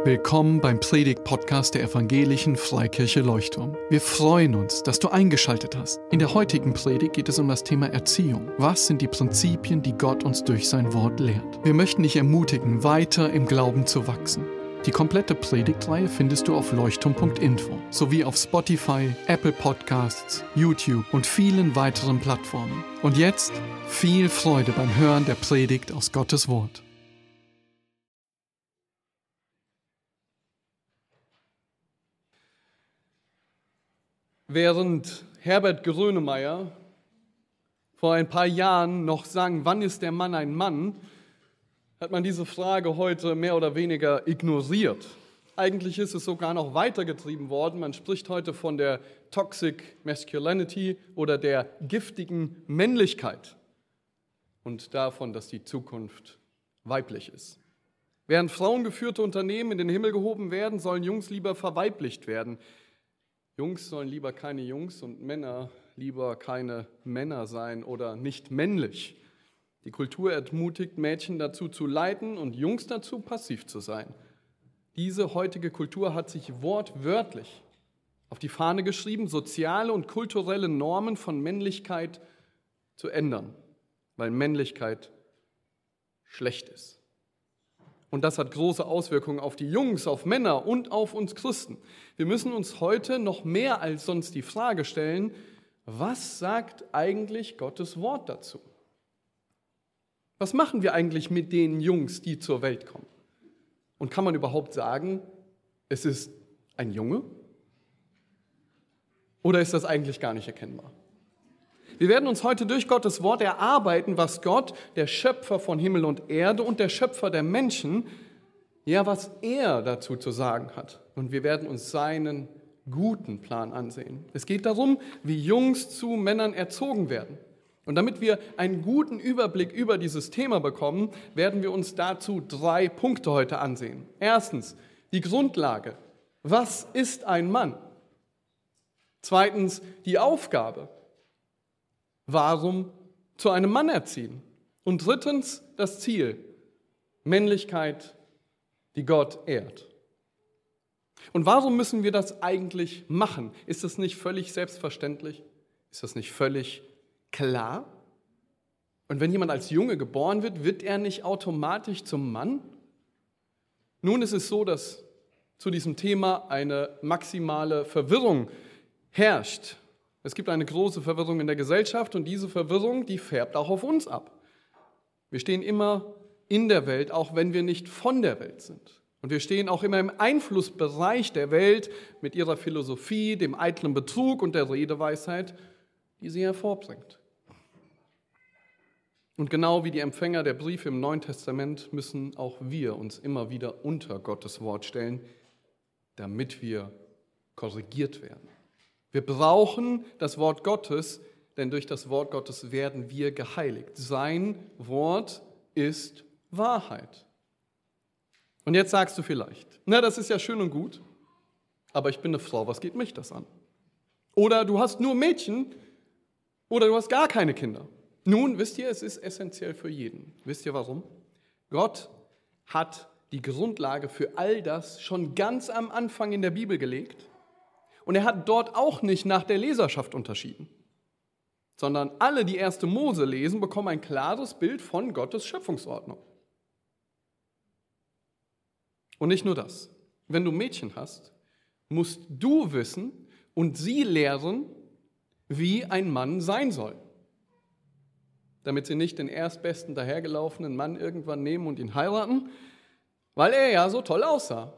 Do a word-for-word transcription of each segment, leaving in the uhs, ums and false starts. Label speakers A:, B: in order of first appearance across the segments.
A: Willkommen beim Predigt-Podcast der Evangelischen Freikirche Leuchtturm. Wir freuen uns, dass du eingeschaltet hast. In der heutigen Predigt geht es um das Thema Erziehung. Was sind die Prinzipien, die Gott uns durch sein Wort lehrt? Wir möchten dich ermutigen, weiter im Glauben zu wachsen. Die komplette Predigtreihe findest du auf leuchtturm punkt info sowie auf Spotify, Apple Podcasts, YouTube und vielen weiteren Plattformen. Und jetzt viel Freude beim Hören der Predigt aus Gottes Wort.
B: Während Herbert Grönemeyer vor ein paar Jahren noch sang, wann ist der Mann ein Mann, hat man diese Frage heute mehr oder weniger ignoriert. Eigentlich ist es sogar noch weitergetrieben worden. Man spricht heute von der Toxic Masculinity oder der giftigen Männlichkeit und davon, dass die Zukunft weiblich ist. Während frauengeführte Unternehmen in den Himmel gehoben werden, sollen Jungs lieber verweiblicht werden. Jungs sollen lieber keine Jungs und Männer lieber keine Männer sein oder nicht männlich. Die Kultur ermutigt Mädchen dazu zu leiten und Jungs dazu passiv zu sein. Diese heutige Kultur hat sich wortwörtlich auf die Fahne geschrieben, soziale und kulturelle Normen von Männlichkeit zu ändern, weil Männlichkeit schlecht ist. Und das hat große Auswirkungen auf die Jungs, auf Männer und auf uns Christen. Wir müssen uns heute noch mehr als sonst die Frage stellen, was sagt eigentlich Gottes Wort dazu? Was machen wir eigentlich mit den Jungs, die zur Welt kommen? Und kann man überhaupt sagen, es ist ein Junge? Oder ist das eigentlich gar nicht erkennbar? Wir werden uns heute durch Gottes Wort erarbeiten, was Gott, der Schöpfer von Himmel und Erde und der Schöpfer der Menschen, ja, was er dazu zu sagen hat. Und wir werden uns seinen guten Plan ansehen. Es geht darum, wie Jungs zu Männern erzogen werden. Und damit wir einen guten Überblick über dieses Thema bekommen, werden wir uns dazu drei Punkte heute ansehen. Erstens, die Grundlage. Was ist ein Mann? Zweitens, die Aufgabe. Warum zu einem Mann erziehen? Und drittens, das Ziel. Männlichkeit, die Gott ehrt. Und warum müssen wir das eigentlich machen? Ist das nicht völlig selbstverständlich? Ist das nicht völlig klar? Und wenn jemand als Junge geboren wird, wird er nicht automatisch zum Mann? Nun ist es so, dass zu diesem Thema eine maximale Verwirrung herrscht. Es gibt eine große Verwirrung in der Gesellschaft und diese Verwirrung, die färbt auch auf uns ab. Wir stehen immer in der Welt, auch wenn wir nicht von der Welt sind. Und wir stehen auch immer im Einflussbereich der Welt mit ihrer Philosophie, dem eitlen Betrug und der Redeweisheit, die sie hervorbringt. Und genau wie die Empfänger der Briefe im Neuen Testament müssen auch wir uns immer wieder unter Gottes Wort stellen, damit wir korrigiert werden. Wir brauchen das Wort Gottes, denn durch das Wort Gottes werden wir geheiligt. Sein Wort ist Wahrheit. Und jetzt sagst du vielleicht, na, das ist ja schön und gut, aber ich bin eine Frau, was geht mich das an? Oder du hast nur Mädchen oder du hast gar keine Kinder. Nun, wisst ihr, es ist essentiell für jeden. Wisst ihr warum? Gott hat die Grundlage für all das schon ganz am Anfang in der Bibel gelegt. Und er hat dort auch nicht nach der Leserschaft unterschieden, sondern alle, die erste Mose lesen, bekommen ein klares Bild von Gottes Schöpfungsordnung. Und nicht nur das. Wenn du Mädchen hast, musst du wissen und sie lehren, wie ein Mann sein soll, damit sie nicht den erstbesten dahergelaufenen Mann irgendwann nehmen und ihn heiraten, weil er ja so toll aussah.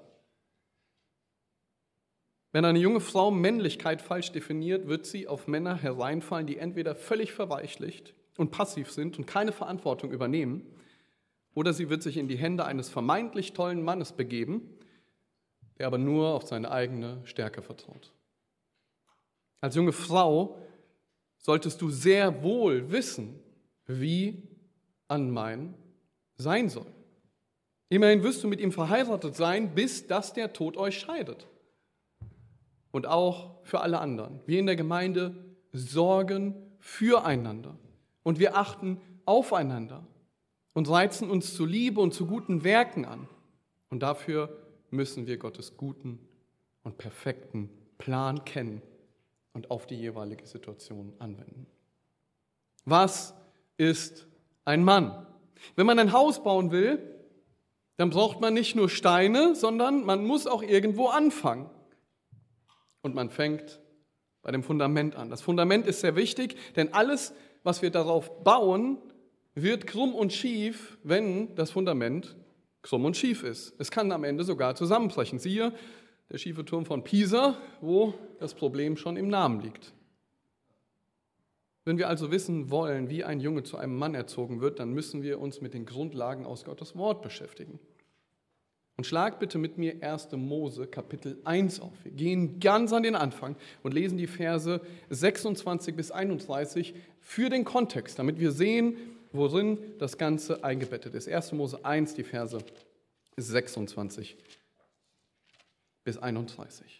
B: Wenn eine junge Frau Männlichkeit falsch definiert, wird sie auf Männer hereinfallen, die entweder völlig verweichlicht und passiv sind und keine Verantwortung übernehmen, oder sie wird sich in die Hände eines vermeintlich tollen Mannes begeben, der aber nur auf seine eigene Stärke vertraut. Als junge Frau solltest du sehr wohl wissen, wie ein Mann sein soll. Immerhin wirst du mit ihm verheiratet sein, bis dass der Tod euch scheidet. Und auch für alle anderen. Wir in der Gemeinde sorgen füreinander und wir achten aufeinander und reizen uns zu Liebe und zu guten Werken an. Und dafür müssen wir Gottes guten und perfekten Plan kennen und auf die jeweilige Situation anwenden. Was ist ein Mann? Wenn man ein Haus bauen will, dann braucht man nicht nur Steine, sondern man muss auch irgendwo anfangen. Und man fängt bei dem Fundament an. Das Fundament ist sehr wichtig, denn alles, was wir darauf bauen, wird krumm und schief, wenn das Fundament krumm und schief ist. Es kann am Ende sogar zusammenbrechen. Siehe, der schiefe Turm von Pisa, wo das Problem schon im Namen liegt. Wenn wir also wissen wollen, wie ein Junge zu einem Mann erzogen wird, dann müssen wir uns mit den Grundlagen aus Gottes Wort beschäftigen. Und schlag bitte mit mir erster Mose Kapitel eins auf. Wir gehen ganz an den Anfang und lesen die Verse sechsundzwanzig bis einunddreißig für den Kontext, damit wir sehen, worin das Ganze eingebettet ist. erster Mose eins, die Verse sechsundzwanzig bis einunddreißig.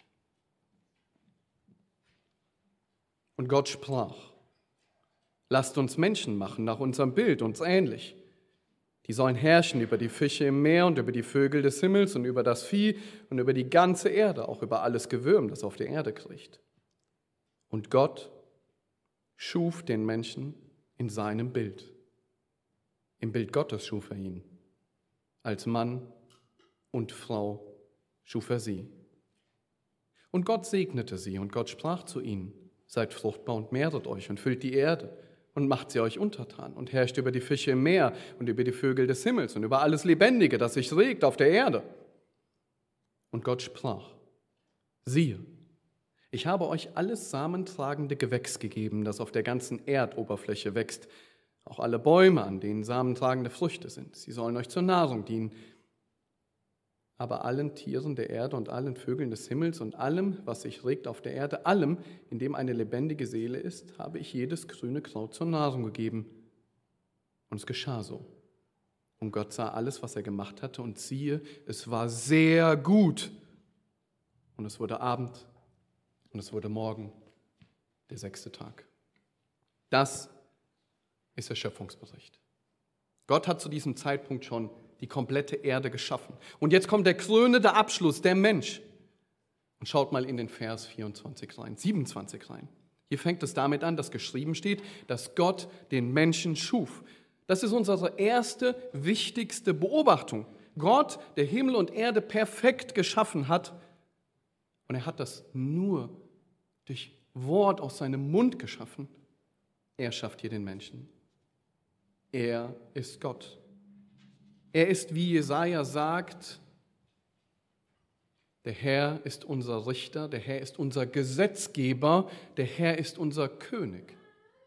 B: Und Gott sprach: Lasst uns Menschen machen nach unserem Bild, uns ähnlich. Die sollen herrschen über die Fische im Meer und über die Vögel des Himmels und über das Vieh und über die ganze Erde, auch über alles Gewürm, das auf der Erde kriecht. Und Gott schuf den Menschen in seinem Bild. Im Bild Gottes schuf er ihn. Als Mann und Frau schuf er sie. Und Gott segnete sie und Gott sprach zu ihnen: Seid fruchtbar und mehret euch und füllt die Erde und macht sie euch untertan und herrscht über die Fische im Meer und über die Vögel des Himmels und über alles Lebendige, das sich regt auf der Erde. Und Gott sprach: Siehe, ich habe euch alles samentragende Gewächs gegeben, das auf der ganzen Erdoberfläche wächst, auch alle Bäume, an denen samentragende Früchte sind. Sie sollen euch zur Nahrung dienen. Aber allen Tieren der Erde und allen Vögeln des Himmels und allem, was sich regt auf der Erde, allem, in dem eine lebendige Seele ist, habe ich jedes grüne Kraut zur Nahrung gegeben. Und es geschah so. Und Gott sah alles, was er gemacht hatte, und siehe, es war sehr gut. Und es wurde Abend und es wurde Morgen, der sechste Tag. Das ist der Schöpfungsbericht. Gott hat zu diesem Zeitpunkt schon die komplette Erde geschaffen. Und jetzt kommt der krönende Abschluss, der Mensch. Und schaut mal in den Vers vierundzwanzig rein, siebenundzwanzig rein. Hier fängt es damit an, dass geschrieben steht, dass Gott den Menschen schuf. Das ist unsere erste, wichtigste Beobachtung. Gott, der Himmel und Erde perfekt geschaffen hat. Und er hat das nur durch Wort aus seinem Mund geschaffen. Er schafft hier den Menschen. Er ist Gott. Er ist, wie Jesaja sagt, der Herr ist unser Richter, der Herr ist unser Gesetzgeber, der Herr ist unser König.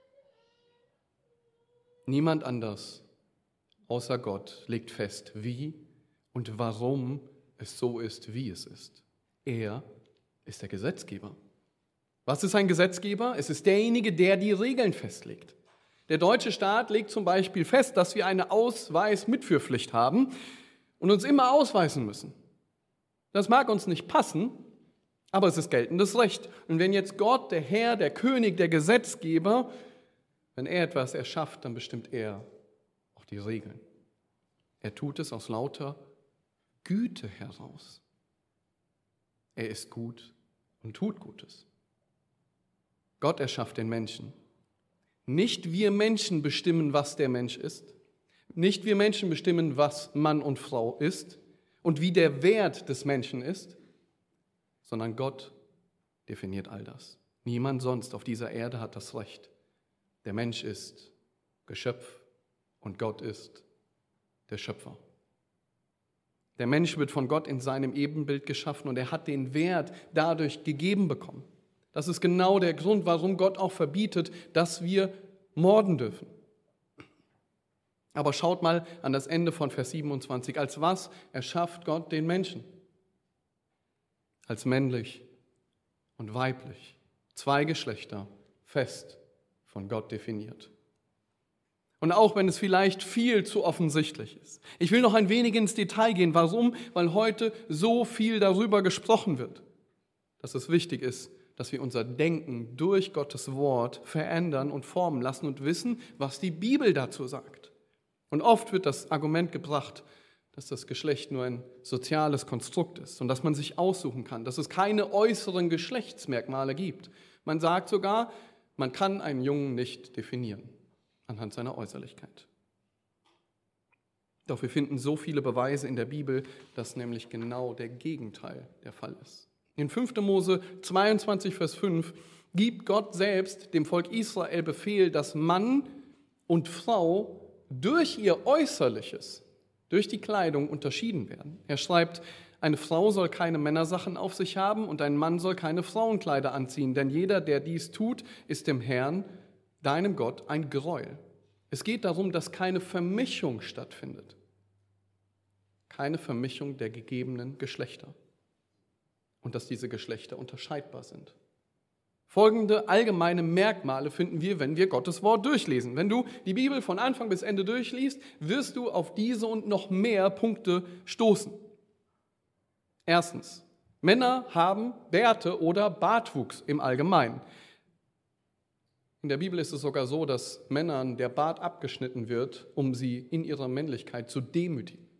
B: Niemand anders außer Gott legt fest, wie und warum es so ist, wie es ist. Er ist der Gesetzgeber. Was ist ein Gesetzgeber? Es ist derjenige, der die Regeln festlegt. Der deutsche Staat legt zum Beispiel fest, dass wir eine Ausweismitführpflicht haben und uns immer ausweisen müssen. Das mag uns nicht passen, aber es ist geltendes Recht. Und wenn jetzt Gott, der Herr, der König, der Gesetzgeber, wenn er etwas erschafft, dann bestimmt er auch die Regeln. Er tut es aus lauter Güte heraus. Er ist gut und tut Gutes. Gott erschafft den Menschen. Nicht wir Menschen bestimmen, was der Mensch ist. Nicht wir Menschen bestimmen, was Mann und Frau ist und wie der Wert des Menschen ist, sondern Gott definiert all das. Niemand sonst auf dieser Erde hat das Recht. Der Mensch ist Geschöpf und Gott ist der Schöpfer. Der Mensch wird von Gott in seinem Ebenbild geschaffen und er hat den Wert dadurch gegeben bekommen. Das ist genau der Grund, warum Gott auch verbietet, dass wir morden dürfen. Aber schaut mal an das Ende von Vers siebenundzwanzig. Als was erschafft Gott den Menschen? Als männlich und weiblich. Zwei Geschlechter, fest von Gott definiert. Und auch wenn es vielleicht viel zu offensichtlich ist. Ich will noch ein wenig ins Detail gehen. Warum? Weil heute so viel darüber gesprochen wird, dass es wichtig ist, dass wir unser Denken durch Gottes Wort verändern und formen lassen und wissen, was die Bibel dazu sagt. Und oft wird das Argument gebracht, dass das Geschlecht nur ein soziales Konstrukt ist und dass man sich aussuchen kann, dass es keine äußeren Geschlechtsmerkmale gibt. Man sagt sogar, man kann einen Jungen nicht definieren anhand seiner Äußerlichkeit. Doch wir finden so viele Beweise in der Bibel, dass nämlich genau der Gegenteil der Fall ist. In fünfter Mose zweiundzwanzig, Vers fünf gibt Gott selbst dem Volk Israel Befehl, dass Mann und Frau durch ihr Äußerliches, durch die Kleidung unterschieden werden. Er schreibt, eine Frau soll keine Männersachen auf sich haben und ein Mann soll keine Frauenkleider anziehen, denn jeder, der dies tut, ist dem Herrn, deinem Gott, ein Gräuel. Es geht darum, dass keine Vermischung stattfindet. Keine Vermischung der gegebenen Geschlechter. Und dass diese Geschlechter unterscheidbar sind. Folgende allgemeine Merkmale finden wir, wenn wir Gottes Wort durchlesen. Wenn du die Bibel von Anfang bis Ende durchliest, wirst du auf diese und noch mehr Punkte stoßen. Erstens, Männer haben Bärte oder Bartwuchs im Allgemeinen. In der Bibel ist es sogar so, dass Männern der Bart abgeschnitten wird, um sie in ihrer Männlichkeit zu demütigen.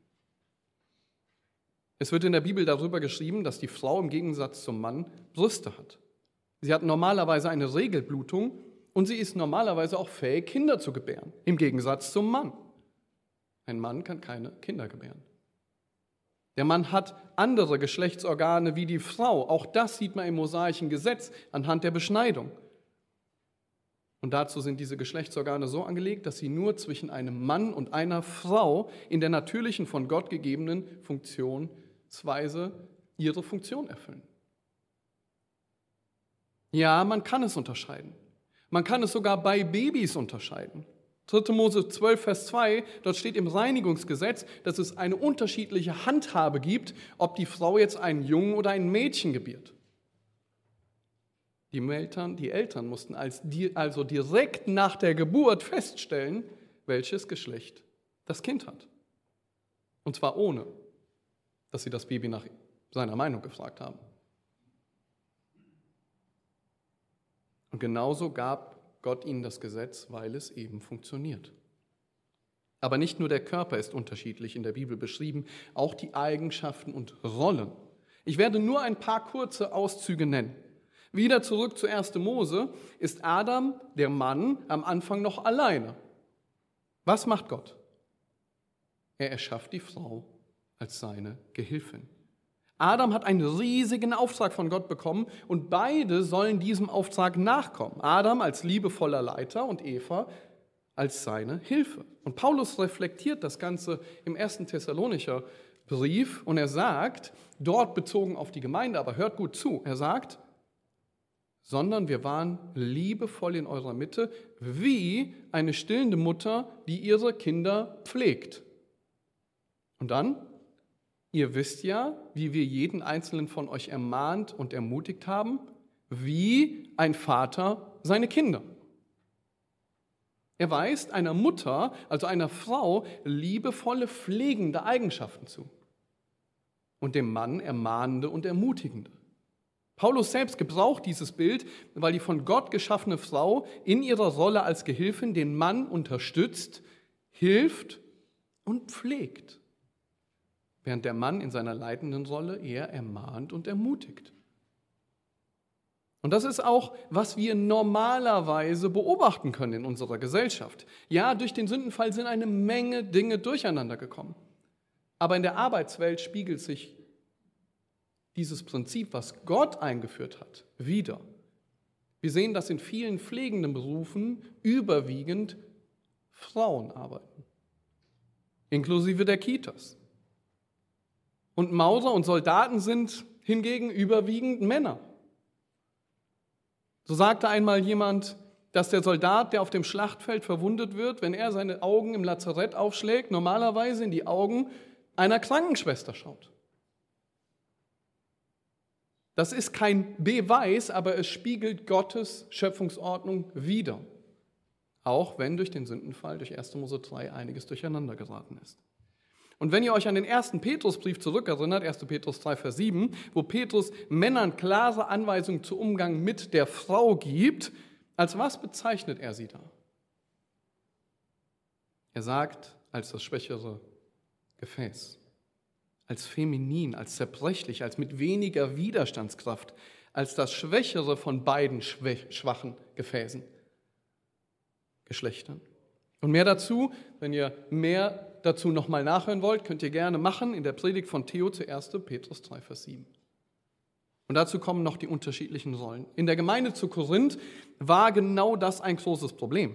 B: Es wird in der Bibel darüber geschrieben, dass die Frau im Gegensatz zum Mann Brüste hat. Sie hat normalerweise eine Regelblutung und sie ist normalerweise auch fähig, Kinder zu gebären, im Gegensatz zum Mann. Ein Mann kann keine Kinder gebären. Der Mann hat andere Geschlechtsorgane wie die Frau. Auch das sieht man im mosaischen Gesetz anhand der Beschneidung. Und dazu sind diese Geschlechtsorgane so angelegt, dass sie nur zwischen einem Mann und einer Frau in der natürlichen, von Gott gegebenen Funktionsweise ihre Funktion erfüllen. Ja, man kann es unterscheiden. Man kann es sogar bei Babys unterscheiden. dritter Mose zwölf, Vers zwei, dort steht im Reinigungsgesetz, dass es eine unterschiedliche Handhabe gibt, ob die Frau jetzt einen Jungen oder ein Mädchen gebiert. Die Eltern, die Eltern mussten als, also direkt nach der Geburt feststellen, welches Geschlecht das Kind hat. Und zwar ohne, dass sie das Baby nach seiner Meinung gefragt haben. Und genauso gab Gott ihnen das Gesetz, weil es eben funktioniert. Aber nicht nur der Körper ist unterschiedlich in der Bibel beschrieben, auch die Eigenschaften und Rollen. Ich werde nur ein paar kurze Auszüge nennen. Wieder zurück zu erster Mose, ist Adam, der Mann, am Anfang noch alleine. Was macht Gott? Er erschafft die Frau als seine Gehilfin. Adam hat einen riesigen Auftrag von Gott bekommen und beide sollen diesem Auftrag nachkommen. Adam als liebevoller Leiter und Eva als seine Hilfe. Und Paulus reflektiert das Ganze im ersten Thessalonicher Brief und er sagt, dort bezogen auf die Gemeinde, aber hört gut zu, er sagt, sondern wir waren liebevoll in eurer Mitte, wie eine stillende Mutter, die ihre Kinder pflegt. Und dann, ihr wisst ja, wie wir jeden einzelnen von euch ermahnt und ermutigt haben, wie ein Vater seine Kinder. Er weist einer Mutter, also einer Frau, liebevolle, pflegende Eigenschaften zu und dem Mann ermahnende und ermutigende. Paulus selbst gebraucht dieses Bild, weil die von Gott geschaffene Frau in ihrer Rolle als Gehilfin den Mann unterstützt, hilft und pflegt, während der Mann in seiner leitenden Rolle eher ermahnt und ermutigt. Und das ist auch, was wir normalerweise beobachten können in unserer Gesellschaft. Ja, durch den Sündenfall sind eine Menge Dinge durcheinander gekommen. Aber in der Arbeitswelt spiegelt sich dieses Prinzip, was Gott eingeführt hat, wieder. Wir sehen, dass in vielen pflegenden Berufen überwiegend Frauen arbeiten, inklusive der Kitas. Und Maurer und Soldaten sind hingegen überwiegend Männer. So sagte einmal jemand, dass der Soldat, der auf dem Schlachtfeld verwundet wird, wenn er seine Augen im Lazarett aufschlägt, normalerweise in die Augen einer Krankenschwester schaut. Das ist kein Beweis, aber es spiegelt Gottes Schöpfungsordnung wider. Auch wenn durch den Sündenfall, durch erster Mose drei, einiges durcheinander geraten ist. Und wenn ihr euch an den ersten Petrusbrief zurückerinnert, erster Petrus drei, Vers sieben, wo Petrus Männern klare Anweisungen zum Umgang mit der Frau gibt, als was bezeichnet er sie da? Er sagt, als das schwächere Gefäß. als feminin, als zerbrechlich, als mit weniger Widerstandskraft, als das schwächere von beiden schwachen Gefäßen, Geschlechtern. Und mehr dazu, wenn ihr mehr dazu nochmal nachhören wollt, könnt ihr gerne machen in der Predigt von Theo zu erster Petrus drei, Vers sieben. Und dazu kommen noch die unterschiedlichen Rollen. In der Gemeinde zu Korinth war genau das ein großes Problem.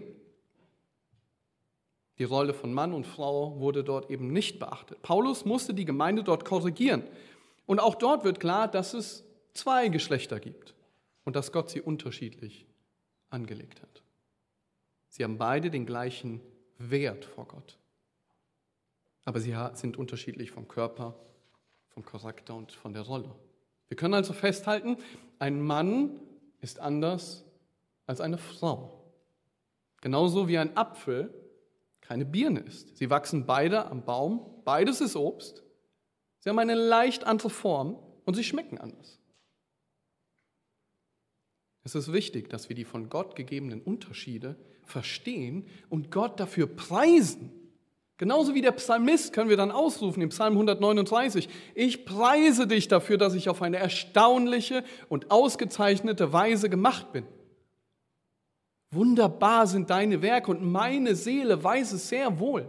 B: Die Rolle von Mann und Frau wurde dort eben nicht beachtet. Paulus musste die Gemeinde dort korrigieren. Und auch dort wird klar, dass es zwei Geschlechter gibt und dass Gott sie unterschiedlich angelegt hat. Sie haben beide den gleichen Wert vor Gott. Aber sie sind unterschiedlich vom Körper, vom Charakter und von der Rolle. Wir können also festhalten, ein Mann ist anders als eine Frau. Genauso wie ein Apfel keine Birne ist. Sie wachsen beide am Baum, beides ist Obst. Sie haben eine leicht andere Form und sie schmecken anders. Es ist wichtig, dass wir die von Gott gegebenen Unterschiede verstehen und Gott dafür preisen. Genauso wie der Psalmist können wir dann ausrufen im Psalm hundertneununddreißig, ich preise dich dafür, dass ich auf eine erstaunliche und ausgezeichnete Weise gemacht bin. Wunderbar sind deine Werke und meine Seele weiß es sehr wohl.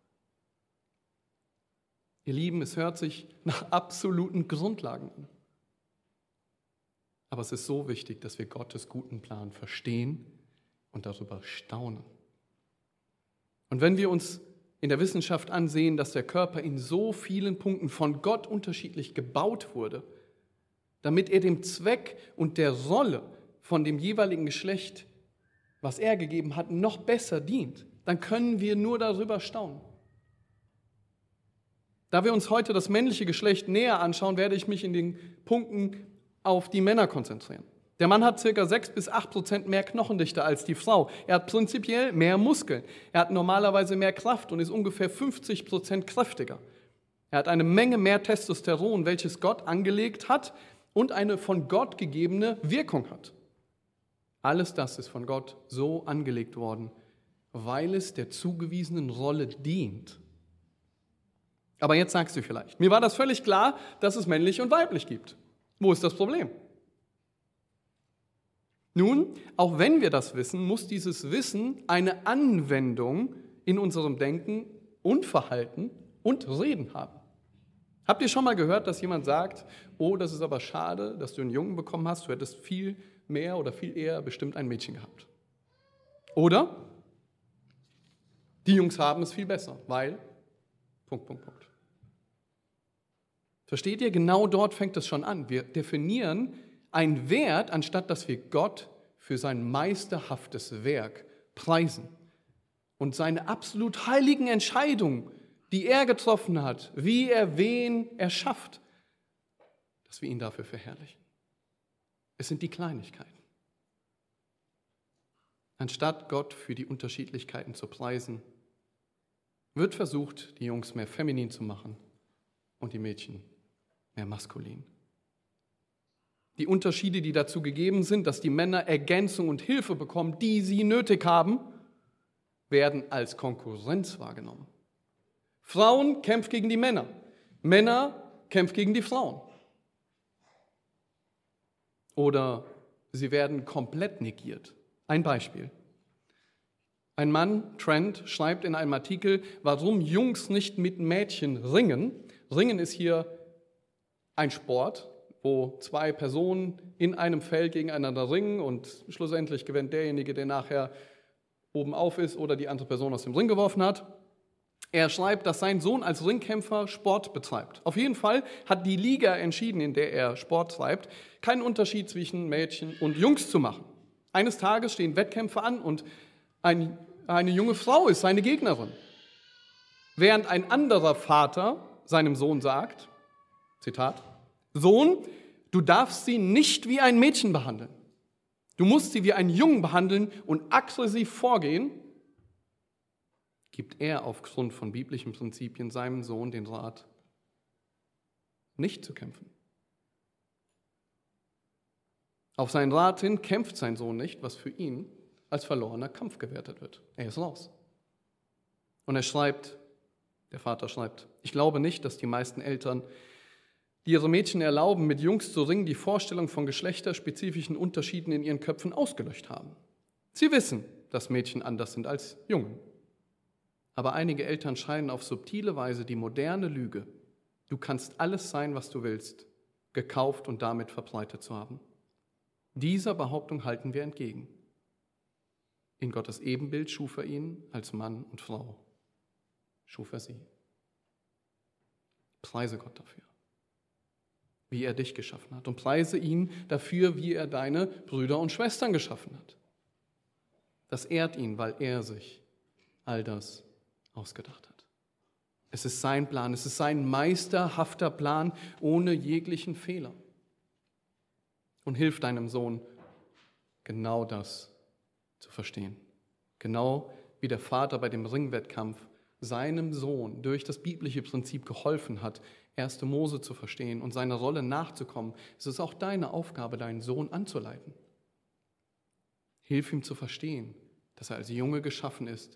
B: Ihr Lieben, es hört sich nach absoluten Grundlagen an. Aber es ist so wichtig, dass wir Gottes guten Plan verstehen und darüber staunen. Und wenn wir uns in der Wissenschaft ansehen, dass der Körper in so vielen Punkten von Gott unterschiedlich gebaut wurde, damit er dem Zweck und der Rolle von dem jeweiligen Geschlecht, was er gegeben hat, noch besser dient, dann können wir nur darüber staunen. Da wir uns heute das männliche Geschlecht näher anschauen, werde ich mich in den Punkten auf die Männer konzentrieren. Der Mann hat ca. sechs bis acht Prozent mehr Knochendichte als die Frau. Er hat prinzipiell mehr Muskeln. Er hat normalerweise mehr Kraft und ist ungefähr fünfzig Prozent kräftiger. Er hat eine Menge mehr Testosteron, welches Gott angelegt hat und eine von Gott gegebene Wirkung hat. Alles das ist von Gott so angelegt worden, weil es der zugewiesenen Rolle dient. Aber jetzt sagst du vielleicht, mir war das völlig klar, dass es männlich und weiblich gibt. Wo ist das Problem? Nun, auch wenn wir das wissen, muss dieses Wissen eine Anwendung in unserem Denken und Verhalten und Reden haben. Habt ihr schon mal gehört, dass jemand sagt, oh, das ist aber schade, dass du einen Jungen bekommen hast, du hättest viel mehr oder viel eher bestimmt ein Mädchen gehabt. Oder die Jungs haben es viel besser, weil, Punkt, Punkt, Punkt. Versteht ihr? Genau dort fängt es schon an. Wir definieren einen Wert, anstatt dass wir Gott für sein meisterhaftes Werk preisen und seine absolut heiligen Entscheidungen, die er getroffen hat, wie er wen erschafft, dass wir ihn dafür verherrlichen. Es sind die Kleinigkeiten. Anstatt Gott für die Unterschiedlichkeiten zu preisen, wird versucht, die Jungs mehr feminin zu machen und die Mädchen mehr maskulin. Die Unterschiede, die dazu gegeben sind, dass die Männer Ergänzung und Hilfe bekommen, die sie nötig haben, werden als Konkurrenz wahrgenommen. Frauen kämpfen gegen die Männer, Männer kämpfen gegen die Frauen. Oder sie werden komplett negiert. Ein Beispiel. Ein Mann, Trent, schreibt in einem Artikel, warum Jungs nicht mit Mädchen ringen. Ringen ist hier ein Sport, wo zwei Personen in einem Feld gegeneinander ringen und schlussendlich gewinnt derjenige, der nachher oben auf ist oder die andere Person aus dem Ring geworfen hat. Er schreibt, dass sein Sohn als Ringkämpfer Sport betreibt. Auf jeden Fall hat die Liga entschieden, in der er Sport treibt, keinen Unterschied zwischen Mädchen und Jungs zu machen. Eines Tages stehen Wettkämpfe an und ein, eine junge Frau ist seine Gegnerin. Während ein anderer Vater seinem Sohn sagt, Zitat, Sohn, du darfst sie nicht wie ein Mädchen behandeln. Du musst sie wie einen Jungen behandeln und aggressiv vorgehen, gibt er aufgrund von biblischen Prinzipien seinem Sohn den Rat, nicht zu kämpfen. Auf seinen Rat hin kämpft sein Sohn nicht, was für ihn als verlorener Kampf gewertet wird. Er ist raus. Und er schreibt, der Vater schreibt, Ich glaube nicht, dass die meisten Eltern, die ihre Mädchen erlauben, mit Jungs zu ringen, die Vorstellung von geschlechterspezifischen Unterschieden in ihren Köpfen ausgelöscht haben. Sie wissen, dass Mädchen anders sind als Jungen. Aber einige Eltern scheinen auf subtile Weise die moderne Lüge, du kannst alles sein, was du willst, gekauft und damit verbreitet zu haben. Dieser Behauptung halten wir entgegen. In Gottes Ebenbild schuf er ihn als Mann und Frau. Schuf er sie. Preise Gott dafür, wie er dich geschaffen hat. Und preise ihn dafür, wie er deine Brüder und Schwestern geschaffen hat. Das ehrt ihn, weil er sich all das ausgedacht hat. Es ist sein Plan, es ist sein meisterhafter Plan ohne jeglichen Fehler. Und hilf deinem Sohn, genau das zu verstehen. Genau wie der Vater bei dem Ringwettkampf seinem Sohn durch das biblische Prinzip geholfen hat, erste Mose zu verstehen und seiner Rolle nachzukommen, ist es auch deine Aufgabe, deinen Sohn anzuleiten. Hilf ihm zu verstehen, dass er als Junge geschaffen ist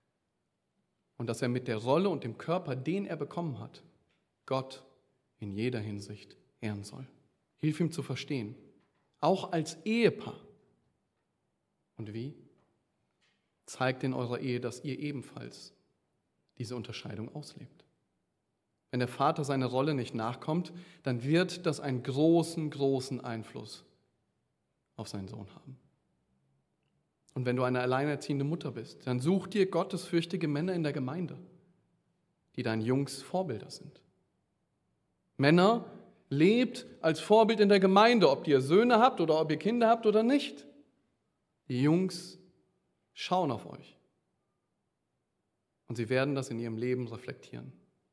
B: und dass er mit der Rolle und dem Körper, den er bekommen hat, Gott in jeder Hinsicht ehren soll. Hilf ihm zu verstehen, auch als Ehepaar. Und wie? Zeigt in eurer Ehe, dass ihr ebenfalls diese Unterscheidung auslebt. Wenn der Vater seiner Rolle nicht nachkommt, dann wird das einen großen, großen Einfluss auf seinen Sohn haben. Und wenn du eine alleinerziehende Mutter bist, dann such dir gottesfürchtige Männer in der Gemeinde, die deinen Jungs Vorbilder sind. Männer, lebt als Vorbild in der Gemeinde, ob ihr Söhne habt oder ob ihr Kinder habt oder nicht. Die Jungs schauen auf euch. Und sie werden das in ihrem Leben reflektieren.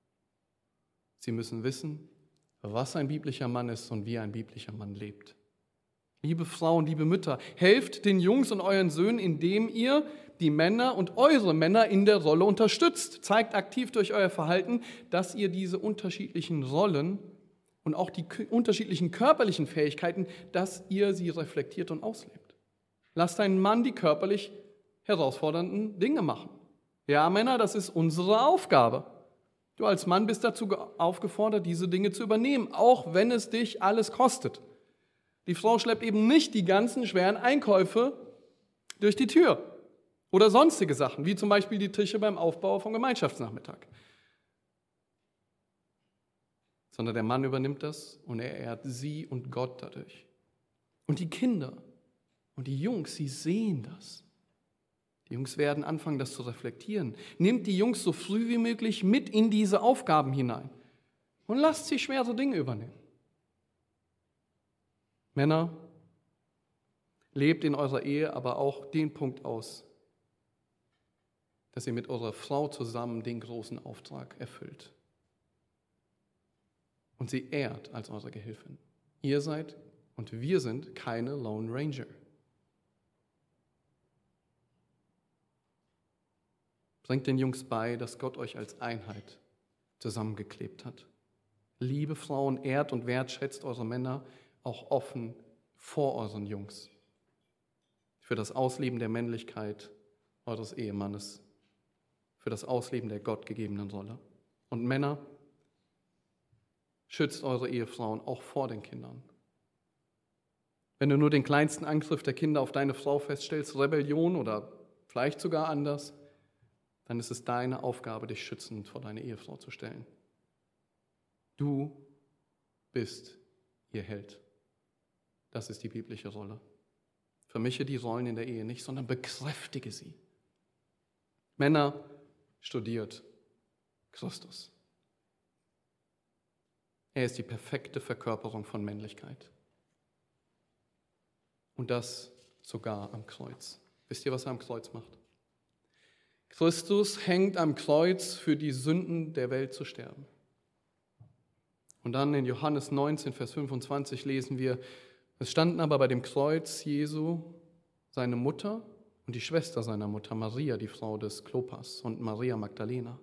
B: Sie müssen wissen, was ein biblischer Mann ist und wie ein biblischer Mann lebt. Liebe Frauen, liebe Mütter, helft den Jungs und euren Söhnen, indem ihr die Männer und eure Männer in der Rolle unterstützt. Zeigt aktiv durch euer Verhalten, dass ihr diese unterschiedlichen Rollen und auch die unterschiedlichen körperlichen Fähigkeiten, dass ihr sie reflektiert und auslebt. Lasst einen Mann die körperlich herausfordernden Dinge machen. Ja, Männer, das ist unsere Aufgabe. Du als Mann bist dazu aufgefordert, diese Dinge zu übernehmen, auch wenn es dich alles kostet. Die Frau schleppt eben nicht die ganzen schweren Einkäufe durch die Tür oder sonstige Sachen, wie zum Beispiel die Tische beim Aufbau vom Gemeinschaftsnachmittag. Sondern der Mann übernimmt das und er ehrt sie und Gott dadurch. Und die Kinder und die Jungs, sie sehen das. Die Jungs werden anfangen, das zu reflektieren. Nehmt die Jungs so früh wie möglich mit in diese Aufgaben hinein und lasst sie schwere Dinge übernehmen. Männer, lebt in eurer Ehe aber auch den Punkt aus, dass ihr mit eurer Frau zusammen den großen Auftrag erfüllt. Und sie ehrt als eure Gehilfin. Ihr seid und wir sind keine Lone Ranger. Bringt den Jungs bei, dass Gott euch als Einheit zusammengeklebt hat. Liebe Frauen, ehrt und wertschätzt eure Männer auch offen vor euren Jungs. Für das Ausleben der Männlichkeit eures Ehemannes. Für das Ausleben der gottgegebenen Rolle. Und Männer, schützt eure Ehefrauen auch vor den Kindern. Wenn du nur den kleinsten Angriff der Kinder auf deine Frau feststellst, Rebellion oder vielleicht sogar anders, dann ist es deine Aufgabe, dich schützend vor deine Ehefrau zu stellen. Du bist ihr Held. Das ist die biblische Rolle. Vermische die Rollen in der Ehe nicht, sondern bekräftige sie. Männer, studiert Christus. Er ist die perfekte Verkörperung von Männlichkeit. Und das sogar am Kreuz. Wisst ihr, was er am Kreuz macht? Christus hängt am Kreuz, für die Sünden der Welt zu sterben. Und dann in Johannes neunzehn, Vers fünfundzwanzig lesen wir, es standen aber bei dem Kreuz Jesu seine Mutter und die Schwester seiner Mutter, Maria, die Frau des Klopas, und Maria Magdalena.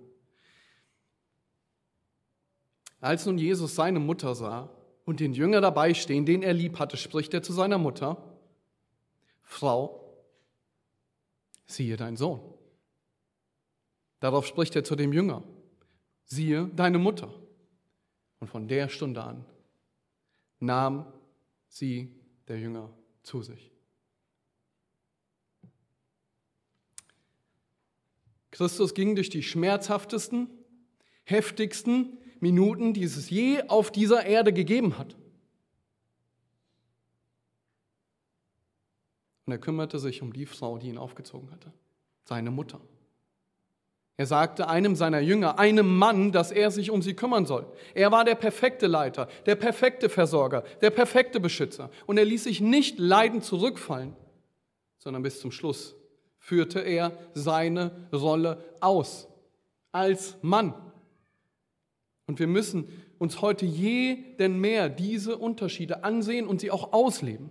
B: Als nun Jesus seine Mutter sah und den Jünger dabei stehen, den er lieb hatte, spricht er zu seiner Mutter, Frau, siehe dein Sohn. Darauf spricht er zu dem Jünger, siehe deine Mutter. Und von der Stunde an nahm sie der Jünger zu sich. Christus ging durch die schmerzhaftesten, heftigsten Minuten, die es je auf dieser Erde gegeben hat. Und er kümmerte sich um die Frau, die ihn aufgezogen hatte, seine Mutter. Er sagte einem seiner Jünger, einem Mann, dass er sich um sie kümmern soll. Er war der perfekte Leiter, der perfekte Versorger, der perfekte Beschützer. Und er ließ sich nicht leidend zurückfallen, sondern bis zum Schluss führte er seine Rolle aus als Mann. Und wir müssen uns heute je denn mehr diese Unterschiede ansehen und sie auch ausleben.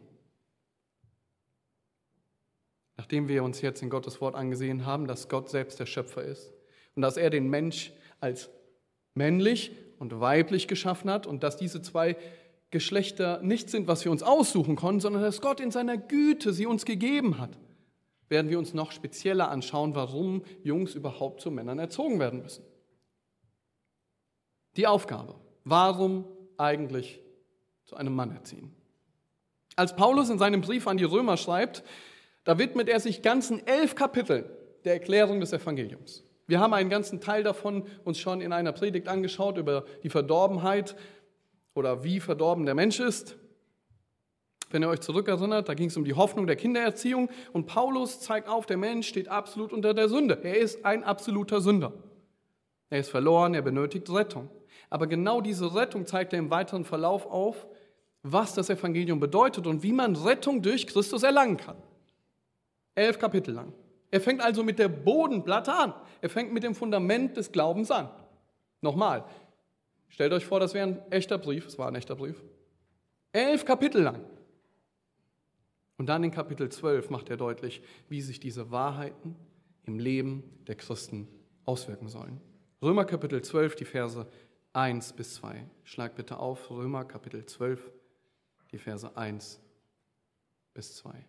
B: Nachdem wir uns jetzt in Gottes Wort angesehen haben, dass Gott selbst der Schöpfer ist und dass er den Mensch als männlich und weiblich geschaffen hat und dass diese zwei Geschlechter nicht sind, was wir uns aussuchen konnten, sondern dass Gott in seiner Güte sie uns gegeben hat, werden wir uns noch spezieller anschauen, warum Jungs überhaupt zu Männern erzogen werden müssen. Die Aufgabe, warum eigentlich zu einem Mann erziehen? Als Paulus in seinem Brief an die Römer schreibt, da widmet er sich ganzen elf Kapiteln der Erklärung des Evangeliums. Wir haben einen ganzen Teil davon uns schon in einer Predigt angeschaut über die Verdorbenheit oder wie verdorben der Mensch ist. Wenn ihr euch zurückerinnert, da ging es um die Hoffnung der Kindererziehung und Paulus zeigt auf, der Mensch steht absolut unter der Sünde. Er ist ein absoluter Sünder. Er ist verloren, er benötigt Rettung. Aber genau diese Rettung zeigt er im weiteren Verlauf auf, was das Evangelium bedeutet und wie man Rettung durch Christus erlangen kann. Elf Kapitel lang. Er fängt also mit der Bodenplatte an. Er fängt mit dem Fundament des Glaubens an. Nochmal, stellt euch vor, das wäre ein echter Brief. Es war ein echter Brief. Elf Kapitel lang. Und dann in Kapitel zwölf macht er deutlich, wie sich diese Wahrheiten im Leben der Christen auswirken sollen. Römer Kapitel zwölf, die Verse eins bis zwei. Schlag bitte auf, Römer Kapitel zwölf, die Verse eins bis zwei.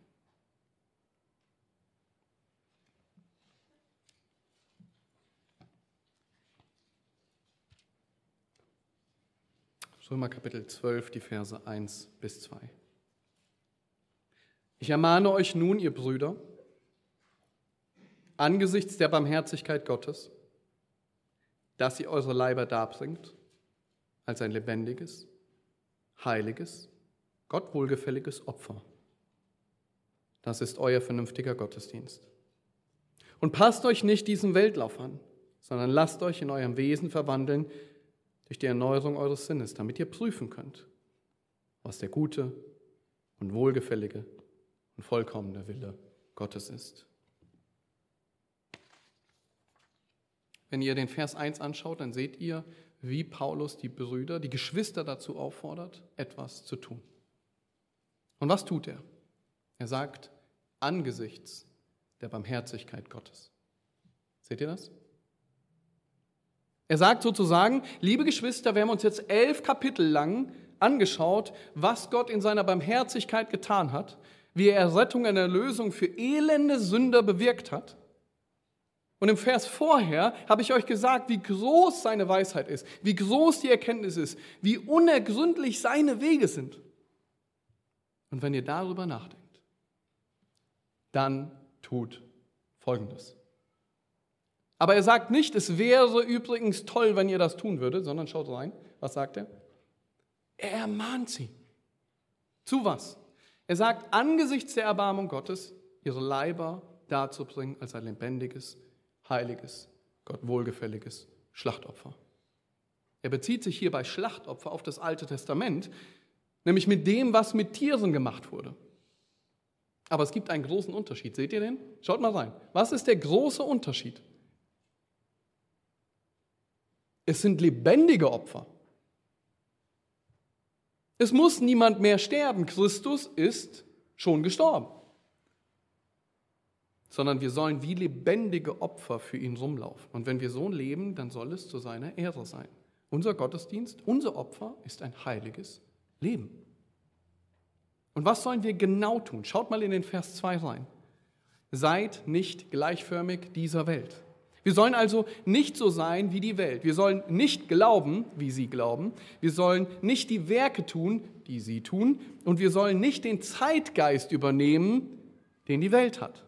B: Römer Kapitel zwölf, die Verse eins bis zwei. Ich ermahne euch nun, ihr Brüder, angesichts der Barmherzigkeit Gottes, dass ihr eure Leiber darbringt als ein lebendiges, heiliges, Gott wohlgefälliges Opfer. Das ist euer vernünftiger Gottesdienst. Und passt euch nicht diesem Weltlauf an, sondern lasst euch in eurem Wesen verwandeln durch die Erneuerung eures Sinnes, damit ihr prüfen könnt, was der gute und wohlgefällige und vollkommene Wille Gottes ist. Wenn ihr den Vers eins anschaut, dann seht ihr, wie Paulus die Brüder, die Geschwister dazu auffordert, etwas zu tun. Und was tut er? Er sagt, angesichts der Barmherzigkeit Gottes. Seht ihr das? Er sagt sozusagen, liebe Geschwister, wir haben uns jetzt elf Kapitel lang angeschaut, was Gott in seiner Barmherzigkeit getan hat, wie er Rettung und Erlösung für elende Sünder bewirkt hat. Und im Vers vorher habe ich euch gesagt, wie groß seine Weisheit ist, wie groß die Erkenntnis ist, wie unergründlich seine Wege sind. Und wenn ihr darüber nachdenkt, dann tut Folgendes. Aber er sagt nicht, es wäre übrigens toll, wenn ihr das tun würdet, sondern schaut rein, was sagt er? Er ermahnt sie. Zu was? Er sagt, angesichts der Erbarmung Gottes, ihre Leiber darzubringen als ein lebendiges, heiliges, Gott wohlgefälliges Schlachtopfer. Er bezieht sich hier bei Schlachtopfer auf das Alte Testament, nämlich mit dem, was mit Tieren gemacht wurde. Aber es gibt einen großen Unterschied. Seht ihr den? Schaut mal rein. Was ist der große Unterschied? Es sind lebendige Opfer. Es muss niemand mehr sterben. Christus ist schon gestorben. Sondern wir sollen wie lebendige Opfer für ihn rumlaufen. Und wenn wir so leben, dann soll es zu seiner Ehre sein. Unser Gottesdienst, unser Opfer ist ein heiliges Leben. Und was sollen wir genau tun? Schaut mal in den Vers zwei rein. Seid nicht gleichförmig dieser Welt. Wir sollen also nicht so sein wie die Welt. Wir sollen nicht glauben, wie sie glauben. Wir sollen nicht die Werke tun, die sie tun. Und wir sollen nicht den Zeitgeist übernehmen, den die Welt hat.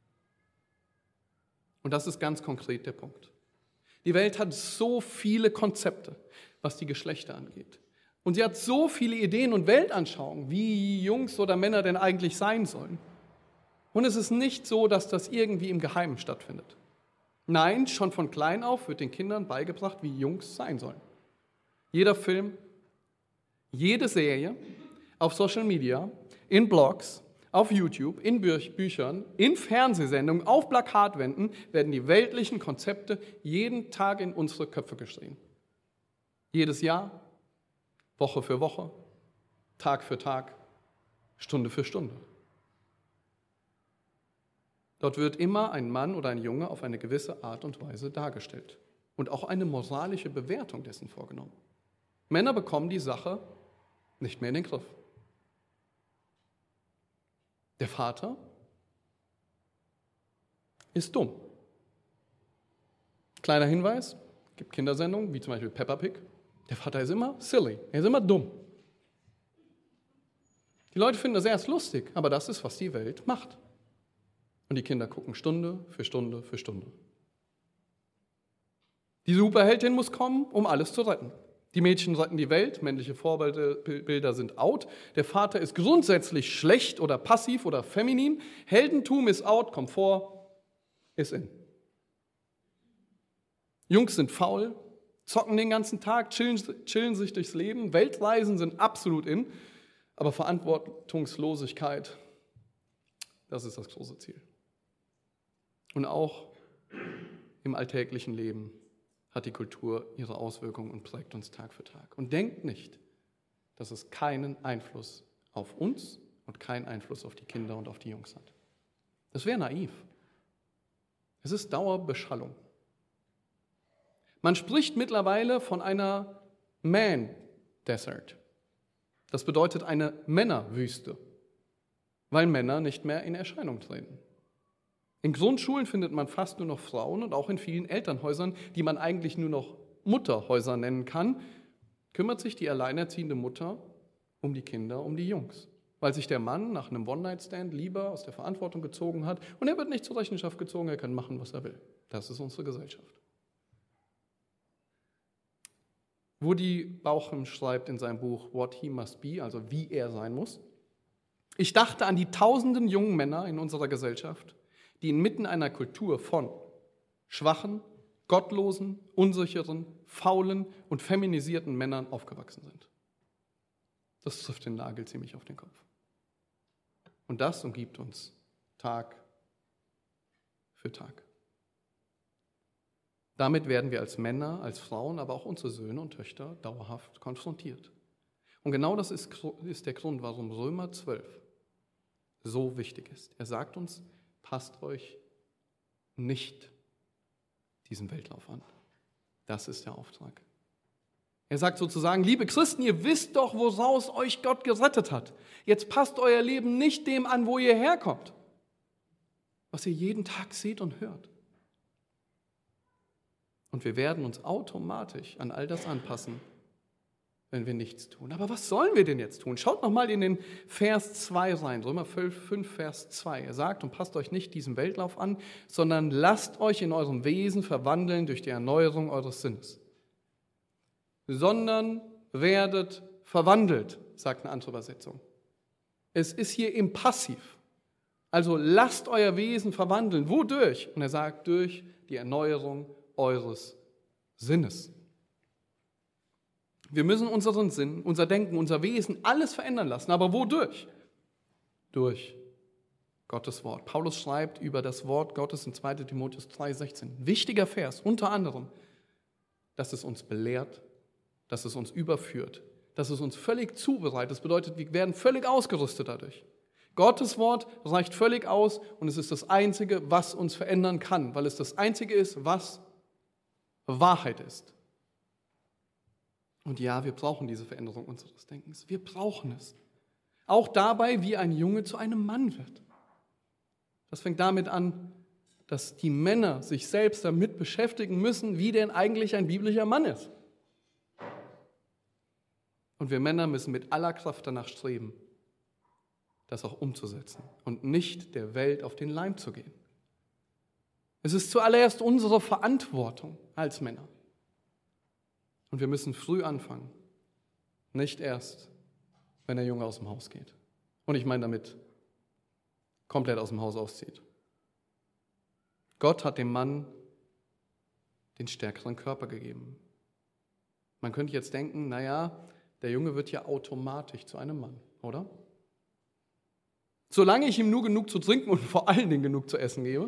B: Und das ist ganz konkret der Punkt. Die Welt hat so viele Konzepte, was die Geschlechter angeht. Und sie hat so viele Ideen und Weltanschauungen, wie Jungs oder Männer denn eigentlich sein sollen. Und es ist nicht so, dass das irgendwie im Geheimen stattfindet. Nein, schon von klein auf wird den Kindern beigebracht, wie Jungs sein sollen. Jeder Film, jede Serie, auf Social Media, in Blogs, auf YouTube, in Bü- Büchern, in Fernsehsendungen, auf Plakatwänden werden die weltlichen Konzepte jeden Tag in unsere Köpfe geschrieben. Jedes Jahr, Woche für Woche, Tag für Tag, Stunde für Stunde. Dort wird immer ein Mann oder ein Junge auf eine gewisse Art und Weise dargestellt und auch eine moralische Bewertung dessen vorgenommen. Männer bekommen die Sache nicht mehr in den Griff. Der Vater ist dumm. Kleiner Hinweis, es gibt Kindersendungen, wie zum Beispiel Peppa Pig. Der Vater ist immer silly, er ist immer dumm. Die Leute finden das erst lustig, aber das ist, was die Welt macht. Und die Kinder gucken Stunde für Stunde für Stunde. Die Superheldin muss kommen, um alles zu retten. Die Mädchen retten die Welt, männliche Vorbilder sind out. Der Vater ist grundsätzlich schlecht oder passiv oder feminin. Heldentum ist out, Komfort ist in. Jungs sind faul, zocken den ganzen Tag, chillen, chillen sich durchs Leben. Weltreisen sind absolut in, aber Verantwortungslosigkeit, das ist das große Ziel. Und auch im alltäglichen Leben hat die Kultur ihre Auswirkungen und prägt uns Tag für Tag. Und denkt nicht, dass es keinen Einfluss auf uns und keinen Einfluss auf die Kinder und auf die Jungs hat. Das wäre naiv. Es ist Dauerbeschallung. Man spricht mittlerweile von einer Man-Desert. Das bedeutet eine Männerwüste, weil Männer nicht mehr in Erscheinung treten. In Grundschulen findet man fast nur noch Frauen und auch in vielen Elternhäusern, die man eigentlich nur noch Mutterhäuser nennen kann, kümmert sich die alleinerziehende Mutter um die Kinder, um die Jungs. Weil sich der Mann nach einem One-Night-Stand lieber aus der Verantwortung gezogen hat und er wird nicht zur Rechenschaft gezogen, er kann machen, was er will. Das ist unsere Gesellschaft. Woody Bauchem schreibt in seinem Buch What He Must Be, also wie er sein muss: Ich dachte an die tausenden jungen Männer in unserer Gesellschaft, die inmitten einer Kultur von schwachen, gottlosen, unsicheren, faulen und feminisierten Männern aufgewachsen sind. Das trifft den Nagel ziemlich auf den Kopf. Und das umgibt uns Tag für Tag. Damit werden wir als Männer, als Frauen, aber auch unsere Söhne und Töchter dauerhaft konfrontiert. Und genau das ist, ist der Grund, warum Römer zwölf so wichtig ist. Er sagt uns, passt euch nicht diesem Weltlauf an. Das ist der Auftrag. Er sagt sozusagen, liebe Christen, ihr wisst doch, woraus euch Gott gerettet hat. Jetzt passt euer Leben nicht dem an, wo ihr herkommt, was ihr jeden Tag seht und hört. Und wir werden uns automatisch an all das anpassen, wenn wir nichts tun. Aber was sollen wir denn jetzt tun? Schaut nochmal in den Vers zwei rein, Römer fünf, Vers zwei. Er sagt, und passt euch nicht diesem Weltlauf an, sondern lasst euch in eurem Wesen verwandeln durch die Erneuerung eures Sinnes. Sondern werdet verwandelt, sagt eine andere Übersetzung. Es ist hier im Passiv. Also lasst euer Wesen verwandeln. Wodurch? Und er sagt, durch die Erneuerung eures Sinnes. Wir müssen unseren Sinn, unser Denken, unser Wesen, alles verändern lassen. Aber wodurch? Durch Gottes Wort. Paulus schreibt über das Wort Gottes in zweiter Timotheus drei sechzehn. Wichtiger Vers, unter anderem, dass es uns belehrt, dass es uns überführt, dass es uns völlig zubereitet. Das bedeutet, wir werden völlig ausgerüstet dadurch. Gottes Wort reicht völlig aus und es ist das Einzige, was uns verändern kann, weil es das Einzige ist, was Wahrheit ist. Und ja, wir brauchen diese Veränderung unseres Denkens. Wir brauchen es. Auch dabei, wie ein Junge zu einem Mann wird. Das fängt damit an, dass die Männer sich selbst damit beschäftigen müssen, wie denn eigentlich ein biblischer Mann ist. Und wir Männer müssen mit aller Kraft danach streben, das auch umzusetzen und nicht der Welt auf den Leim zu gehen. Es ist zuallererst unsere Verantwortung als Männer. Und wir müssen früh anfangen, nicht erst, wenn der Junge aus dem Haus geht. Und ich meine damit, komplett aus dem Haus auszieht. Gott hat dem Mann den stärkeren Körper gegeben. Man könnte jetzt denken, naja, der Junge wird ja automatisch zu einem Mann, oder? Solange ich ihm nur genug zu trinken und vor allen Dingen genug zu essen gebe,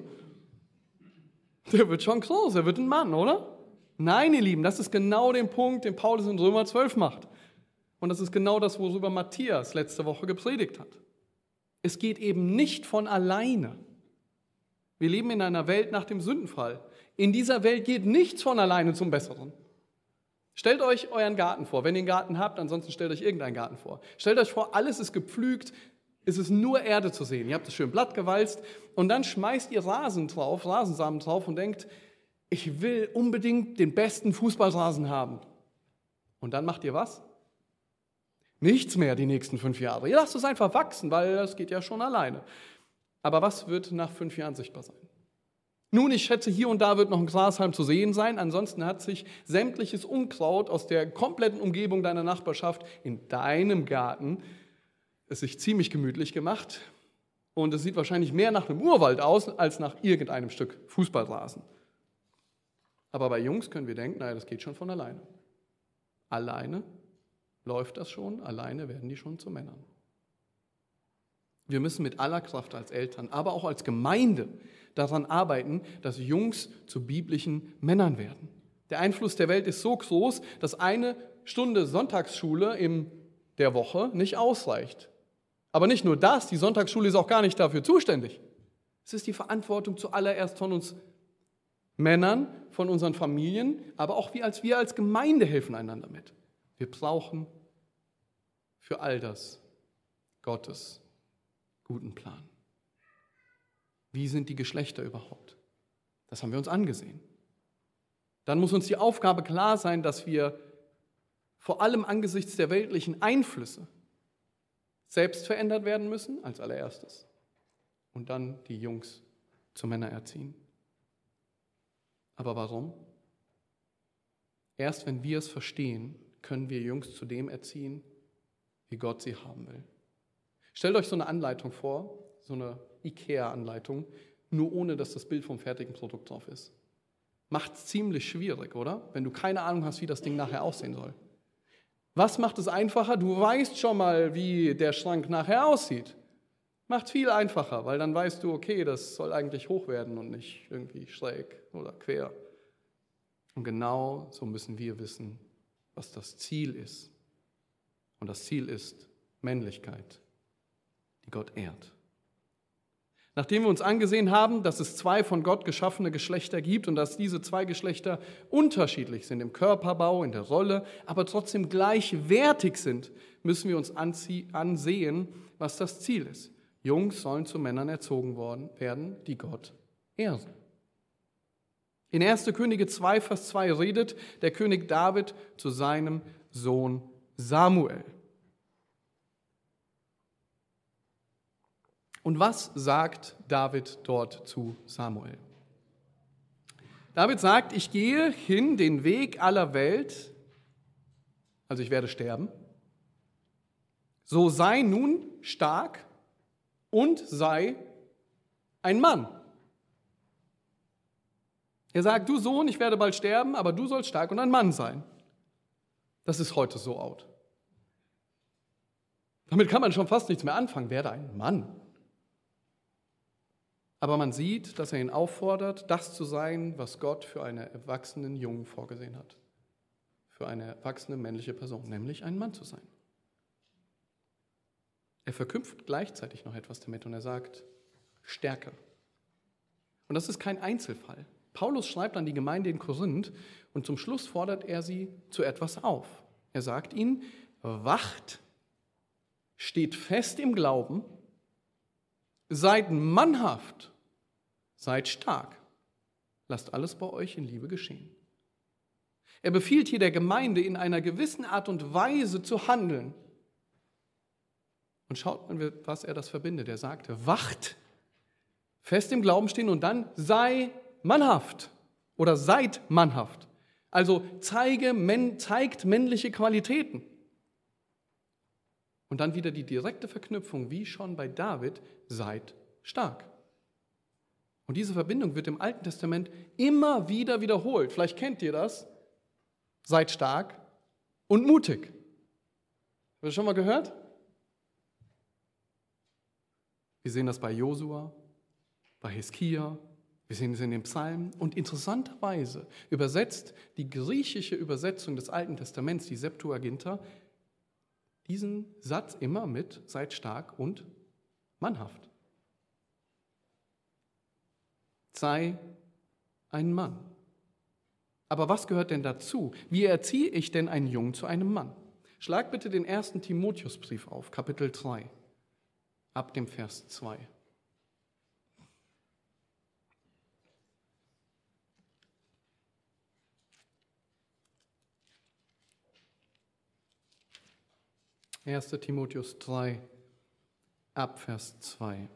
B: der wird schon groß, er wird ein Mann, oder? Nein, ihr Lieben, das ist genau der Punkt, den Paulus in Römer zwölf macht. Und das ist genau das, worüber Matthias letzte Woche gepredigt hat. Es geht eben nicht von alleine. Wir leben in einer Welt nach dem Sündenfall. In dieser Welt geht nichts von alleine zum Besseren. Stellt euch euren Garten vor, wenn ihr einen Garten habt, ansonsten stellt euch irgendeinen Garten vor. Stellt euch vor, alles ist gepflügt, es ist nur Erde zu sehen. Ihr habt es schön blatt gewalzt und dann schmeißt ihr Rasen drauf, Rasensamen drauf und denkt, ich will unbedingt den besten Fußballrasen haben. Und dann macht ihr was? Nichts mehr die nächsten fünf Jahre. Ihr lasst es einfach wachsen, weil das geht ja schon alleine. Aber was wird nach fünf Jahren sichtbar sein? Nun, ich schätze, hier und da wird noch ein Grashalm zu sehen sein. Ansonsten hat sich sämtliches Unkraut aus der kompletten Umgebung deiner Nachbarschaft in deinem Garten es sich ziemlich gemütlich gemacht. Und es sieht wahrscheinlich mehr nach einem Urwald aus, als nach irgendeinem Stück Fußballrasen. Aber bei Jungs können wir denken, naja, das geht schon von alleine. Alleine läuft das schon, alleine werden die schon zu Männern. Wir müssen mit aller Kraft als Eltern, aber auch als Gemeinde daran arbeiten, dass Jungs zu biblischen Männern werden. Der Einfluss der Welt ist so groß, dass eine Stunde Sonntagsschule in der Woche nicht ausreicht. Aber nicht nur das, die Sonntagsschule ist auch gar nicht dafür zuständig. Es ist die Verantwortung zuallererst von uns Männern, von unseren Familien, aber auch wir als, wir als Gemeinde helfen einander mit. Wir brauchen für all das Gottes guten Plan. Wie sind die Geschlechter überhaupt? Das haben wir uns angesehen. Dann muss uns die Aufgabe klar sein, dass wir vor allem angesichts der weltlichen Einflüsse selbst verändert werden müssen, als allererstes. Und dann die Jungs zu Männern erziehen. Aber warum? Erst wenn wir es verstehen, können wir Jungs zu dem erziehen, wie Gott sie haben will. Stellt euch so eine Anleitung vor, so eine IKEA-Anleitung, nur ohne, dass das Bild vom fertigen Produkt drauf ist. Macht es ziemlich schwierig, oder? Wenn du keine Ahnung hast, wie das Ding nachher aussehen soll. Was macht es einfacher? Du weißt schon mal, wie der Schrank nachher aussieht. Macht viel einfacher, weil dann weißt du, okay, das soll eigentlich hoch werden und nicht irgendwie schräg oder quer. Und genau so müssen wir wissen, was das Ziel ist. Und das Ziel ist Männlichkeit, die Gott ehrt. Nachdem wir uns angesehen haben, dass es zwei von Gott geschaffene Geschlechter gibt und dass diese zwei Geschlechter unterschiedlich sind im Körperbau, in der Rolle, aber trotzdem gleichwertig sind, müssen wir uns ansehen, was das Ziel ist. Jungs sollen zu Männern erzogen worden werden, die Gott ehren. In erster Könige zwei, Vers zwei redet der König David zu seinem Sohn Samuel. Und was sagt David dort zu Samuel? David sagt, ich gehe hin den Weg aller Welt, also ich werde sterben, so sei nun stark und sei ein Mann. Er sagt, du Sohn, ich werde bald sterben, aber du sollst stark und ein Mann sein. Das ist heute so out. Damit kann man schon fast nichts mehr anfangen, werde ein Mann. Aber man sieht, dass er ihn auffordert, das zu sein, was Gott für einen erwachsenen Jungen vorgesehen hat. Für eine erwachsene männliche Person, nämlich ein Mann zu sein. Er verknüpft gleichzeitig noch etwas damit und er sagt, Stärke. Und das ist kein Einzelfall. Paulus schreibt an die Gemeinde in Korinth und zum Schluss fordert er sie zu etwas auf. Er sagt ihnen, wacht, steht fest im Glauben, seid mannhaft, Seid stark. Lasst alles bei euch in Liebe geschehen. Er befiehlt hier der Gemeinde, in einer gewissen Art und Weise zu handeln. Und schaut mal, was er das verbindet. Er sagte, wacht, fest im Glauben stehen und dann sei mannhaft oder seid mannhaft. Also zeige, zeigt männliche Qualitäten. Und dann wieder die direkte Verknüpfung, wie schon bei David, seid stark. Und diese Verbindung wird im Alten Testament immer wieder wiederholt. Vielleicht kennt ihr das. Seid stark und mutig. Habt ihr das schon mal gehört? Wir sehen das bei Josua, bei Hiskia, wir sehen es in den Psalmen. Und interessanterweise übersetzt die griechische Übersetzung des Alten Testaments, die Septuaginta, diesen Satz immer mit seid stark und mannhaft. Sei ein Mann. Aber was gehört denn dazu? Wie erziehe ich denn einen Jungen zu einem Mann? Schlag bitte den ersten Timotheusbrief auf, Kapitel drei, ab dem Vers zwei. erster Timotheus drei, ab Vers zwei.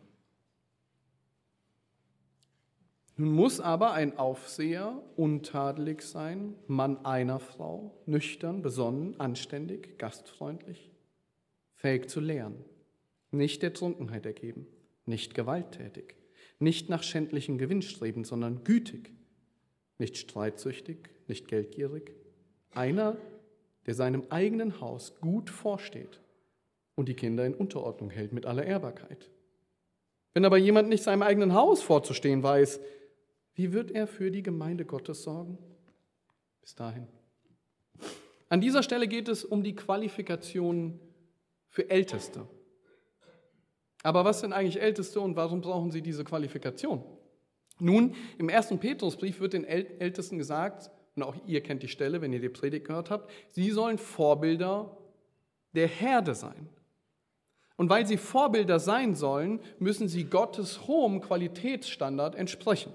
B: Nun muss aber ein Aufseher untadelig sein, Mann einer Frau, nüchtern, besonnen, anständig, gastfreundlich, fähig zu lehren, nicht der Trunkenheit ergeben, nicht gewalttätig, nicht nach schändlichem Gewinn strebend, sondern gütig, nicht streitsüchtig, nicht geldgierig, einer, der seinem eigenen Haus gut vorsteht und die Kinder in Unterordnung hält mit aller Ehrbarkeit. Wenn aber jemand nicht seinem eigenen Haus vorzustehen weiß, wie wird er für die Gemeinde Gottes sorgen? Bis dahin. An dieser Stelle geht es um die Qualifikation für Älteste. Aber was sind eigentlich Älteste und warum brauchen sie diese Qualifikation? Nun, im ersten Petrusbrief wird den Ältesten gesagt, und auch ihr kennt die Stelle, wenn ihr die Predigt gehört habt, sie sollen Vorbilder der Herde sein. Und weil sie Vorbilder sein sollen, müssen sie Gottes hohem Qualitätsstandard entsprechen.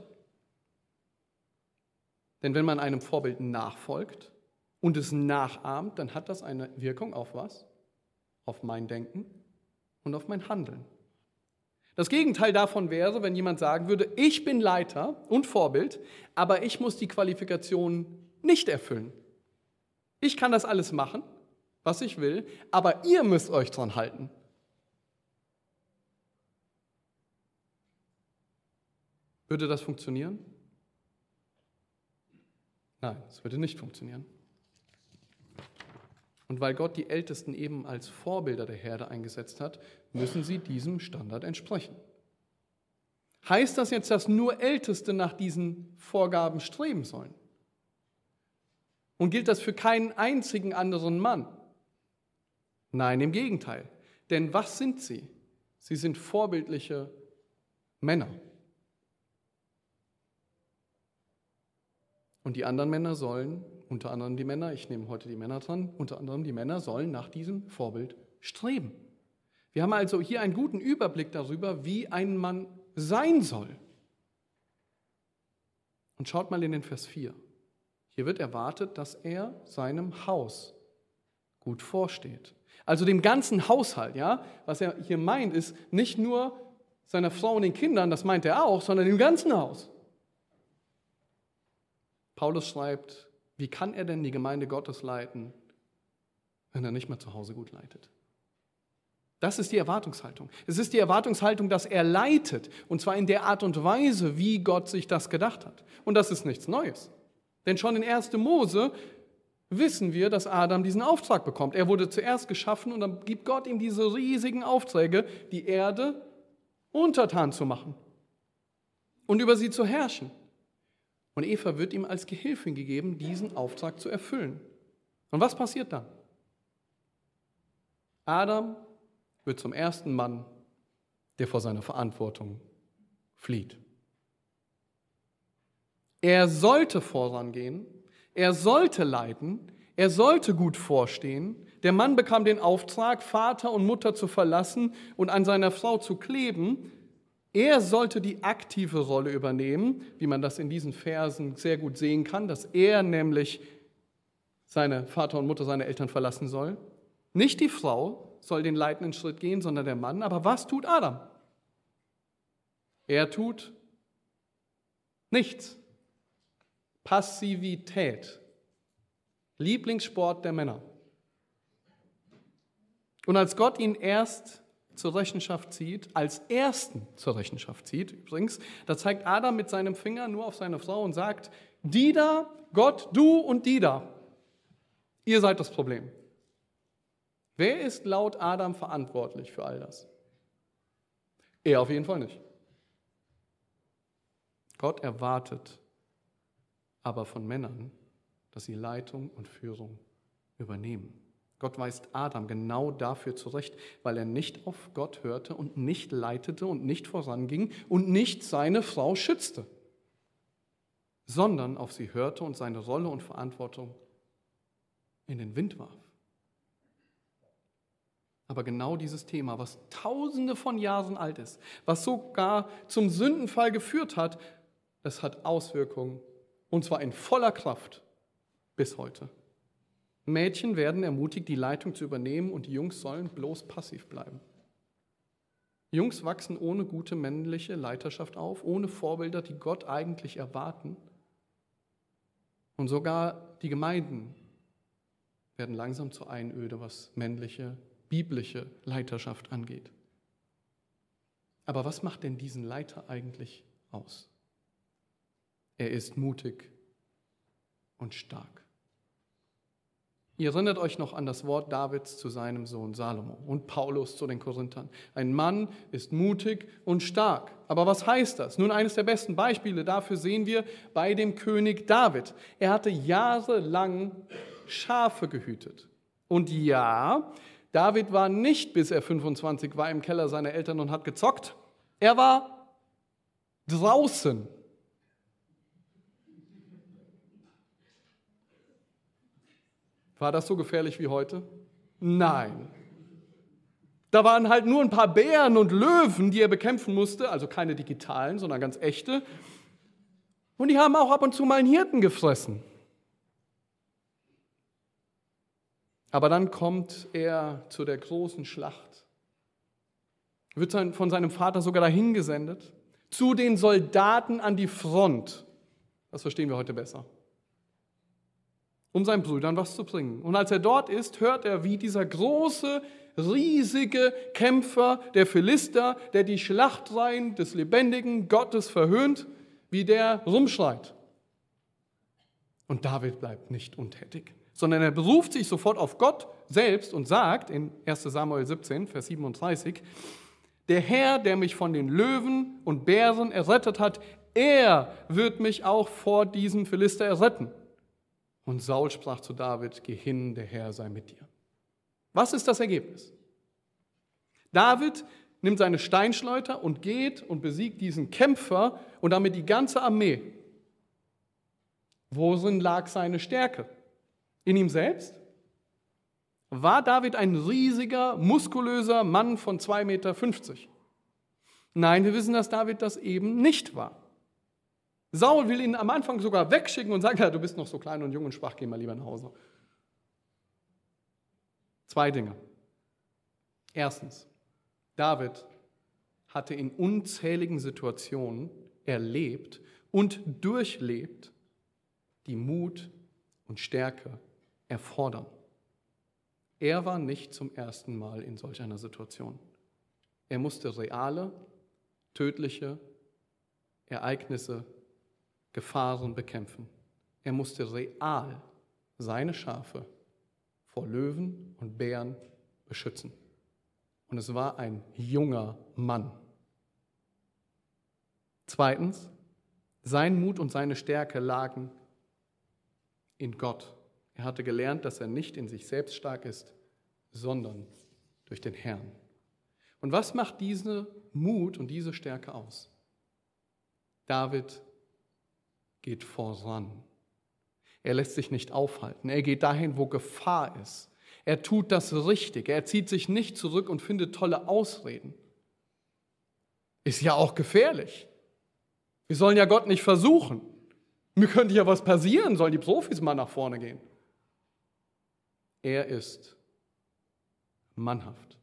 B: Denn wenn man einem Vorbild nachfolgt und es nachahmt, dann hat das eine Wirkung auf was? Auf mein Denken und auf mein Handeln. Das Gegenteil davon wäre, wenn jemand sagen würde, ich bin Leiter und Vorbild, aber ich muss die Qualifikation nicht erfüllen. Ich kann das alles machen, was ich will, aber ihr müsst euch dran halten. Würde das funktionieren? Nein, es würde nicht funktionieren. Und weil Gott die Ältesten eben als Vorbilder der Herde eingesetzt hat, müssen sie diesem Standard entsprechen. Heißt das jetzt, dass nur Älteste nach diesen Vorgaben streben sollen? Und gilt das für keinen einzigen anderen Mann? Nein, im Gegenteil. Denn was sind sie? Sie sind vorbildliche Männer. Und die anderen Männer sollen, unter anderem die Männer, ich nehme heute die Männer dran, unter anderem die Männer sollen nach diesem Vorbild streben. Wir haben also hier einen guten Überblick darüber, wie ein Mann sein soll. Und schaut mal in den Vers vier. Hier wird erwartet, dass er seinem Haus gut vorsteht. Also dem ganzen Haushalt, ja? Was er hier meint, ist nicht nur seiner Frau und den Kindern, das meint er auch, sondern dem ganzen Haus. Paulus schreibt, wie kann er denn die Gemeinde Gottes leiten, wenn er nicht mal zu Hause gut leitet? Das ist die Erwartungshaltung. Es ist die Erwartungshaltung, dass er leitet, und zwar in der Art und Weise, wie Gott sich das gedacht hat. Und das ist nichts Neues. Denn schon in erster Mose wissen wir, dass Adam diesen Auftrag bekommt. Er wurde zuerst geschaffen und dann gibt Gott ihm diese riesigen Aufträge, die Erde untertan zu machen und über sie zu herrschen. Und Eva wird ihm als Gehilfin gegeben, diesen Auftrag zu erfüllen. Und was passiert dann? Adam wird zum ersten Mann, der vor seiner Verantwortung flieht. Er sollte vorangehen, er sollte leiten, er sollte gut vorstehen. Der Mann bekam den Auftrag, Vater und Mutter zu verlassen und an seiner Frau zu kleben. Er sollte die aktive Rolle übernehmen, wie man das in diesen Versen sehr gut sehen kann, dass er nämlich seine Vater und Mutter, seine Eltern verlassen soll. Nicht die Frau soll den leitenden Schritt gehen, sondern der Mann. Aber was tut Adam? Er tut nichts. Passivität. Lieblingssport der Männer. Und als Gott ihn erst zur Rechenschaft zieht, als Ersten zur Rechenschaft zieht, übrigens, da zeigt Adam mit seinem Finger nur auf seine Frau und sagt, die da, Gott, du und die da, ihr seid das Problem. Wer ist laut Adam verantwortlich für all das? Er auf jeden Fall nicht. Gott erwartet aber von Männern, dass sie Leitung und Führung übernehmen. Gott weist Adam genau dafür zurecht, weil er nicht auf Gott hörte und nicht leitete und nicht voranging und nicht seine Frau schützte, sondern auf sie hörte und seine Rolle und Verantwortung in den Wind warf. Aber genau dieses Thema, was tausende von Jahren alt ist, was sogar zum Sündenfall geführt hat, das hat Auswirkungen, und zwar in voller Kraft bis heute. Mädchen werden ermutigt, die Leitung zu übernehmen, und die Jungs sollen bloß passiv bleiben. Jungs wachsen ohne gute männliche Leiterschaft auf, ohne Vorbilder, die Gott eigentlich erwarten. Und sogar die Gemeinden werden langsam zur Einöde, was männliche, biblische Leiterschaft angeht. Aber was macht denn diesen Leiter eigentlich aus? Er ist mutig und stark. Ihr erinnert euch noch an das Wort Davids zu seinem Sohn Salomo und Paulus zu den Korinthern. Ein Mann ist mutig und stark. Aber was heißt das? Nun, eines der besten Beispiele dafür sehen wir bei dem König David. Er hatte jahrelang Schafe gehütet. Und ja, David war nicht, bis er fünfundzwanzig war, im Keller seiner Eltern und hat gezockt. Er war draußen. War das so gefährlich wie heute? Nein. Da waren halt nur ein paar Bären und Löwen, die er bekämpfen musste, also keine digitalen, sondern ganz echte. Und die haben auch ab und zu mal einen Hirten gefressen. Aber dann kommt er zu der großen Schlacht. Wird von seinem Vater sogar dahin gesendet, zu den Soldaten an die Front. Das verstehen wir heute besser. Um seinen Brüdern was zu bringen. Und als er dort ist, hört er, wie dieser große, riesige Kämpfer der Philister, der die Schlachtreihen des lebendigen Gottes verhöhnt, wie der rumschreit. Und David bleibt nicht untätig, sondern er beruft sich sofort auf Gott selbst und sagt in erster Samuel siebzehn, Vers siebenunddreißig, der Herr, der mich von den Löwen und Bären errettet hat, er wird mich auch vor diesem Philister erretten. Und Saul sprach zu David, geh hin, der Herr sei mit dir. Was ist das Ergebnis? David nimmt seine Steinschleuder und geht und besiegt diesen Kämpfer und damit die ganze Armee. Worin lag seine Stärke? In ihm selbst? War David ein riesiger, muskulöser Mann von zwei Meter fünfzig? Nein, wir wissen, dass David das eben nicht war. Saul will ihn am Anfang sogar wegschicken und sagt, ja, du bist noch so klein und jung und schwach, geh mal lieber nach Hause. Zwei Dinge. Erstens, David hatte in unzähligen Situationen erlebt und durchlebt, die Mut und Stärke erfordern. Er war nicht zum ersten Mal in solch einer Situation. Er musste reale, tödliche Ereignisse, Gefahren bekämpfen. Er musste real seine Schafe vor Löwen und Bären beschützen. Und es war ein junger Mann. Zweitens, sein Mut und seine Stärke lagen in Gott. Er hatte gelernt, dass er nicht in sich selbst stark ist, sondern durch den Herrn. Und was macht diese Mut und diese Stärke aus? David geht voran. Er lässt sich nicht aufhalten. Er geht dahin, wo Gefahr ist. Er tut das Richtige. Er zieht sich nicht zurück und findet tolle Ausreden. Ist ja auch gefährlich. Wir sollen ja Gott nicht versuchen. Mir könnte ja was passieren, sollen die Profis mal nach vorne gehen. Er ist mannhaft.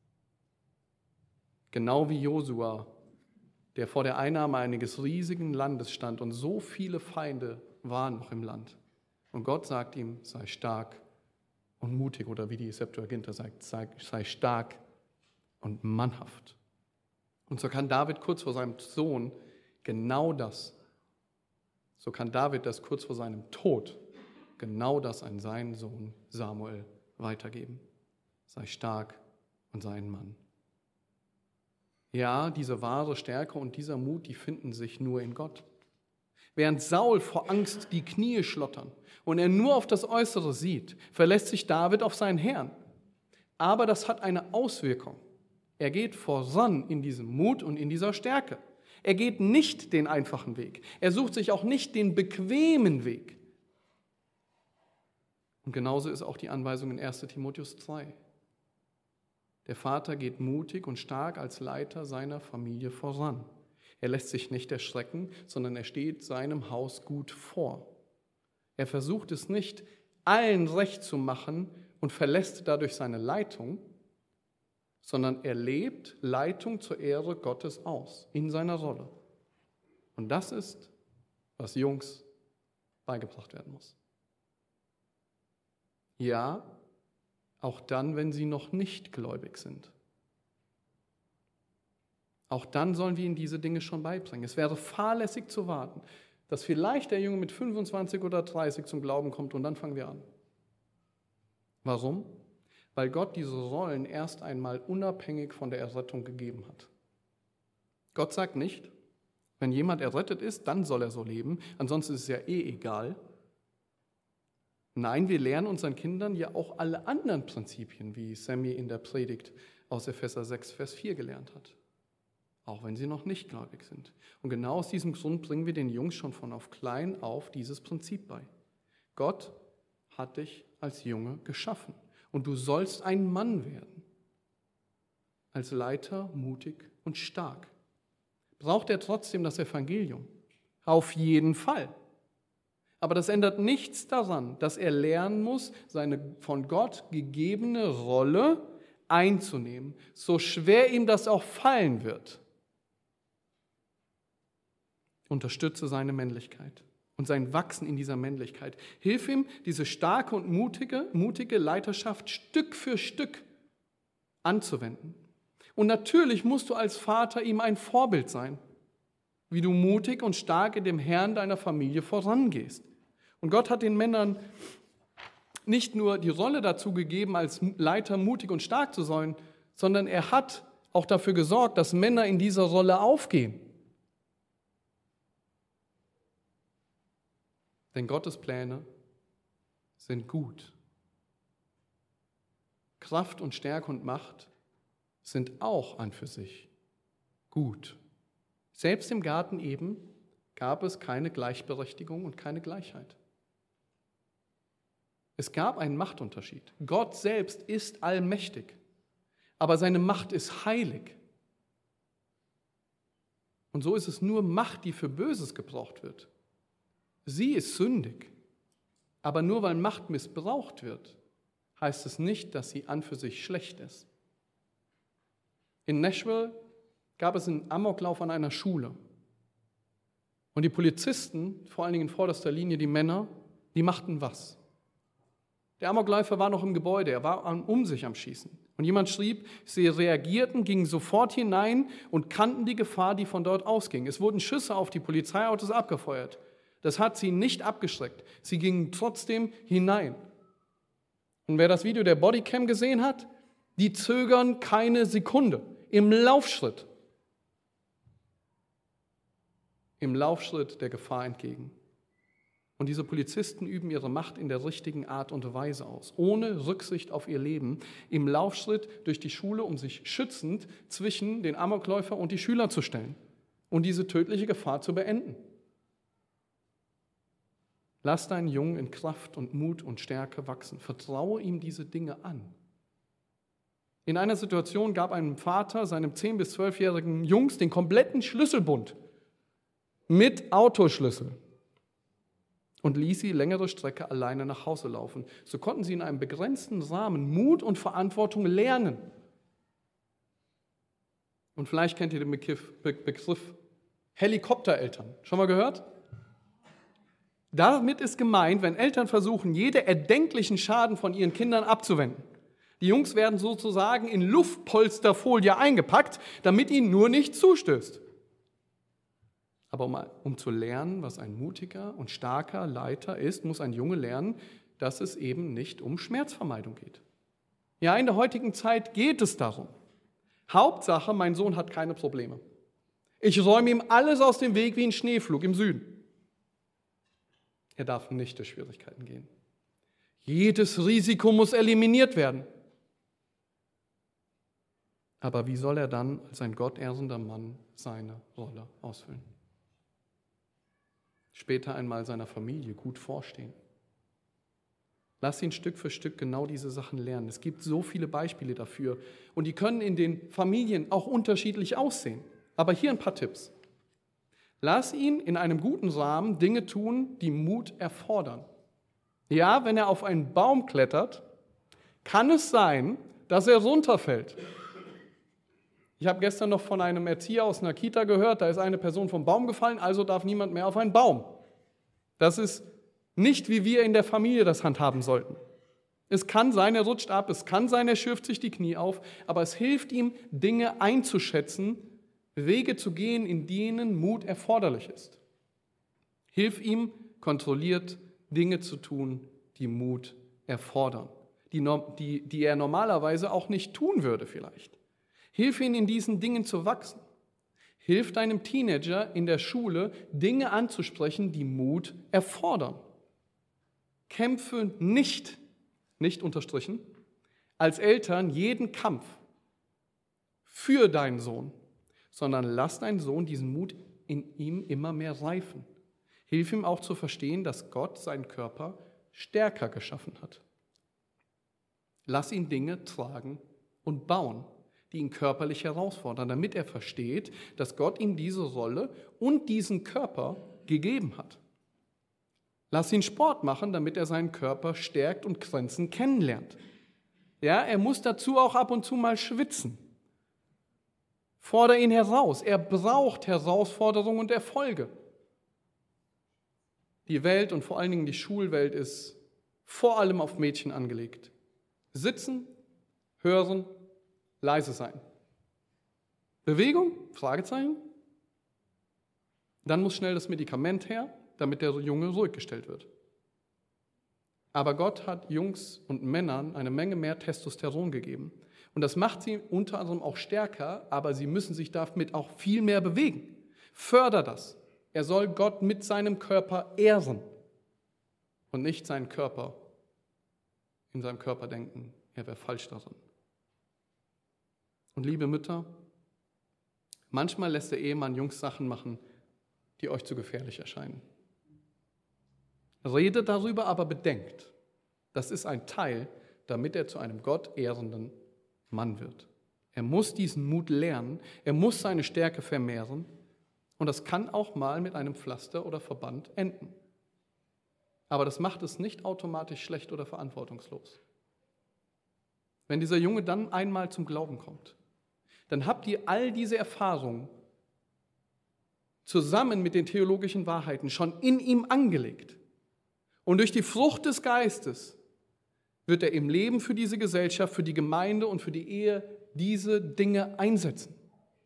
B: Genau wie Josua, der vor der Einnahme eines riesigen Landes stand und so viele Feinde waren noch im Land. Und Gott sagt ihm, sei stark und mutig, oder wie die Septuaginta sagt, sei, sei stark und mannhaft. Und so kann David kurz vor seinem Sohn genau das, so kann David das kurz vor seinem Tod, genau das an seinen Sohn Samuel weitergeben. Sei stark und sei ein Mann. Ja, diese wahre Stärke und dieser Mut, die finden sich nur in Gott. Während Saul vor Angst die Knie schlottern und er nur auf das Äußere sieht, verlässt sich David auf seinen Herrn. Aber das hat eine Auswirkung. Er geht voran in diesem Mut und in dieser Stärke. Er geht nicht den einfachen Weg. Er sucht sich auch nicht den bequemen Weg. Und genauso ist auch die Anweisung in erster Timotheus zwei. Der Vater geht mutig und stark als Leiter seiner Familie voran. Er lässt sich nicht erschrecken, sondern er steht seinem Haus gut vor. Er versucht es nicht, allen recht zu machen und verlässt dadurch seine Leitung, sondern er lebt Leitung zur Ehre Gottes aus, in seiner Rolle. Und das ist, was Jungs beigebracht werden muss. Ja, auch dann, wenn sie noch nicht gläubig sind. Auch dann sollen wir ihnen diese Dinge schon beibringen. Es wäre fahrlässig zu warten, dass vielleicht der Junge mit fünfundzwanzig oder dreißig zum Glauben kommt und dann fangen wir an. Warum? Weil Gott diese Rollen erst einmal unabhängig von der Errettung gegeben hat. Gott sagt nicht, wenn jemand errettet ist, dann soll er so leben, ansonsten ist es ja eh egal. Nein, wir lernen unseren Kindern ja auch alle anderen Prinzipien, wie Sammy in der Predigt aus Epheser sechs, Vers vier gelernt hat. Auch wenn sie noch nicht gläubig sind. Und genau aus diesem Grund bringen wir den Jungs schon von auf klein auf dieses Prinzip bei. Gott hat dich als Junge geschaffen und du sollst ein Mann werden. Als Leiter mutig und stark. Braucht er trotzdem das Evangelium? Auf jeden Fall. Aber das ändert nichts daran, dass er lernen muss, seine von Gott gegebene Rolle einzunehmen, so schwer ihm das auch fallen wird. Unterstütze seine Männlichkeit und sein Wachsen in dieser Männlichkeit. Hilf ihm, diese starke und mutige, mutige Leiterschaft Stück für Stück anzuwenden. Und natürlich musst du als Vater ihm ein Vorbild sein, wie du mutig und stark in dem Herrn deiner Familie vorangehst. Und Gott hat den Männern nicht nur die Rolle dazu gegeben, als Leiter mutig und stark zu sein, sondern er hat auch dafür gesorgt, dass Männer in dieser Rolle aufgehen. Denn Gottes Pläne sind gut. Kraft und Stärke und Macht sind auch an für sich gut. Selbst im Garten Eden gab es keine Gleichberechtigung und keine Gleichheit. Es gab einen Machtunterschied. Gott selbst ist allmächtig, aber seine Macht ist heilig. Und so ist es nur Macht, die für Böses gebraucht wird. Sie ist sündig, aber nur weil Macht missbraucht wird, heißt es nicht, dass sie an für sich schlecht ist. In Nashville gab es einen Amoklauf an einer Schule. Und die Polizisten, vor allen Dingen in vorderster Linie die Männer, die machten was? Der Amokläufer war noch im Gebäude, er war um sich am Schießen. Und jemand schrieb, sie reagierten, gingen sofort hinein und kannten die Gefahr, die von dort ausging. Es wurden Schüsse auf die Polizeiautos abgefeuert. Das hat sie nicht abgeschreckt. Sie gingen trotzdem hinein. Und wer das Video der Bodycam gesehen hat, die zögern keine Sekunde. Im Laufschritt. Im Laufschritt der Gefahr entgegen. Und diese Polizisten üben ihre Macht in der richtigen Art und Weise aus, ohne Rücksicht auf ihr Leben, im Laufschritt durch die Schule, um sich schützend zwischen den Amokläufer und die Schüler zu stellen und diese tödliche Gefahr zu beenden. Lass deinen Jungen in Kraft und Mut und Stärke wachsen. Vertraue ihm diese Dinge an. In einer Situation gab ein Vater seinem zehn- bis zwölfjährigen Jungs den kompletten Schlüsselbund mit Autoschlüssel und ließ sie längere Strecke alleine nach Hause laufen. So konnten sie in einem begrenzten Rahmen Mut und Verantwortung lernen. Und vielleicht kennt ihr den Begriff, Begriff Helikoptereltern. Schon mal gehört? Damit ist gemeint, wenn Eltern versuchen, jede erdenklichen Schaden von ihren Kindern abzuwenden. Die Jungs werden sozusagen in Luftpolsterfolie eingepackt, damit ihnen nur nicht zustößt. Aber um, um zu lernen, was ein mutiger und starker Leiter ist, muss ein Junge lernen, dass es eben nicht um Schmerzvermeidung geht. Ja, in der heutigen Zeit geht es darum. Hauptsache, mein Sohn hat keine Probleme. Ich räume ihm alles aus dem Weg wie ein Schneeflug im Süden. Er darf nicht durch Schwierigkeiten gehen. Jedes Risiko muss eliminiert werden. Aber wie soll er dann als ein gottehrender Mann seine Rolle ausfüllen? Später einmal seiner Familie gut vorstehen. Lass ihn Stück für Stück genau diese Sachen lernen. Es gibt so viele Beispiele dafür und die können in den Familien auch unterschiedlich aussehen. Aber hier ein paar Tipps. Lass ihn in einem guten Rahmen Dinge tun, die Mut erfordern. Ja, wenn er auf einen Baum klettert, kann es sein, dass er runterfällt. Ich habe gestern noch von einem Erzieher aus einer Kita gehört, da ist eine Person vom Baum gefallen, also darf niemand mehr auf einen Baum. Das ist nicht, wie wir in der Familie das handhaben sollten. Es kann sein, er rutscht ab, es kann sein, er schürft sich die Knie auf, aber es hilft ihm, Dinge einzuschätzen, Wege zu gehen, in denen Mut erforderlich ist. Hilf ihm, kontrolliert Dinge zu tun, die Mut erfordern, die, die, die er normalerweise auch nicht tun würde vielleicht. Hilf ihm, in diesen Dingen zu wachsen. Hilf deinem Teenager in der Schule, Dinge anzusprechen, die Mut erfordern. Kämpfe nicht, nicht unterstrichen, als Eltern jeden Kampf für deinen Sohn, sondern lass deinen Sohn diesen Mut in ihm immer mehr reifen. Hilf ihm auch zu verstehen, dass Gott seinen Körper stärker geschaffen hat. Lass ihn Dinge tragen und bauen, die ihn körperlich herausfordern, damit er versteht, dass Gott ihm diese Rolle und diesen Körper gegeben hat. Lass ihn Sport machen, damit er seinen Körper stärkt und Grenzen kennenlernt. Ja, er muss dazu auch ab und zu mal schwitzen. Fordere ihn heraus. Er braucht Herausforderungen und Erfolge. Die Welt und vor allen Dingen die Schulwelt ist vor allem auf Mädchen angelegt. Sitzen, hören, leise sein. Bewegung? Fragezeichen. Dann muss schnell das Medikament her, damit der Junge ruhig gestellt wird. Aber Gott hat Jungs und Männern eine Menge mehr Testosteron gegeben. Und das macht sie unter anderem auch stärker, aber sie müssen sich damit auch viel mehr bewegen. Förder das. Er soll Gott mit seinem Körper ehren und nicht seinen Körper in seinem Körper denken, er wäre falsch darin. Und liebe Mütter, manchmal lässt der Ehemann Jungs Sachen machen, die euch zu gefährlich erscheinen. Redet darüber, aber bedenkt, das ist ein Teil, damit er zu einem gottehrenden Mann wird. Er muss diesen Mut lernen, er muss seine Stärke vermehren und das kann auch mal mit einem Pflaster oder Verband enden. Aber das macht es nicht automatisch schlecht oder verantwortungslos. Wenn dieser Junge dann einmal zum Glauben kommt, dann habt ihr all diese Erfahrungen zusammen mit den theologischen Wahrheiten schon in ihm angelegt. Und durch die Frucht des Geistes wird er im Leben für diese Gesellschaft, für die Gemeinde und für die Ehe diese Dinge einsetzen.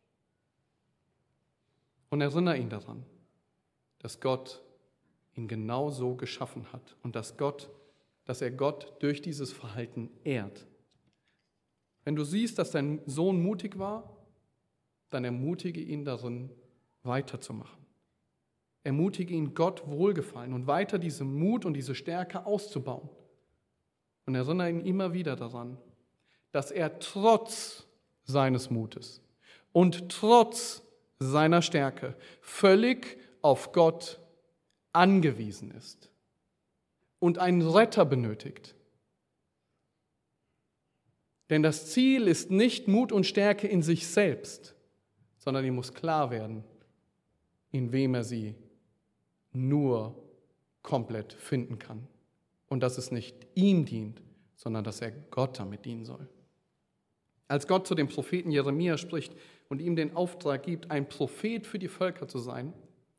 B: Und erinnere ihn daran, dass Gott ihn genau so geschaffen hat und dass Gott, dass er Gott durch dieses Verhalten ehrt. Wenn du siehst, dass dein Sohn mutig war, dann ermutige ihn darin, weiterzumachen. Ermutige ihn, Gott wohlgefallen und weiter diesen Mut und diese Stärke auszubauen. Und erinnere ihn immer wieder daran, dass er trotz seines Mutes und trotz seiner Stärke völlig auf Gott angewiesen ist und einen Retter benötigt. Denn das Ziel ist nicht Mut und Stärke in sich selbst, sondern ihm muss klar werden, in wem er sie nur komplett finden kann. Und dass es nicht ihm dient, sondern dass er Gott damit dienen soll. Als Gott zu dem Propheten Jeremia spricht und ihm den Auftrag gibt, ein Prophet für die Völker zu sein,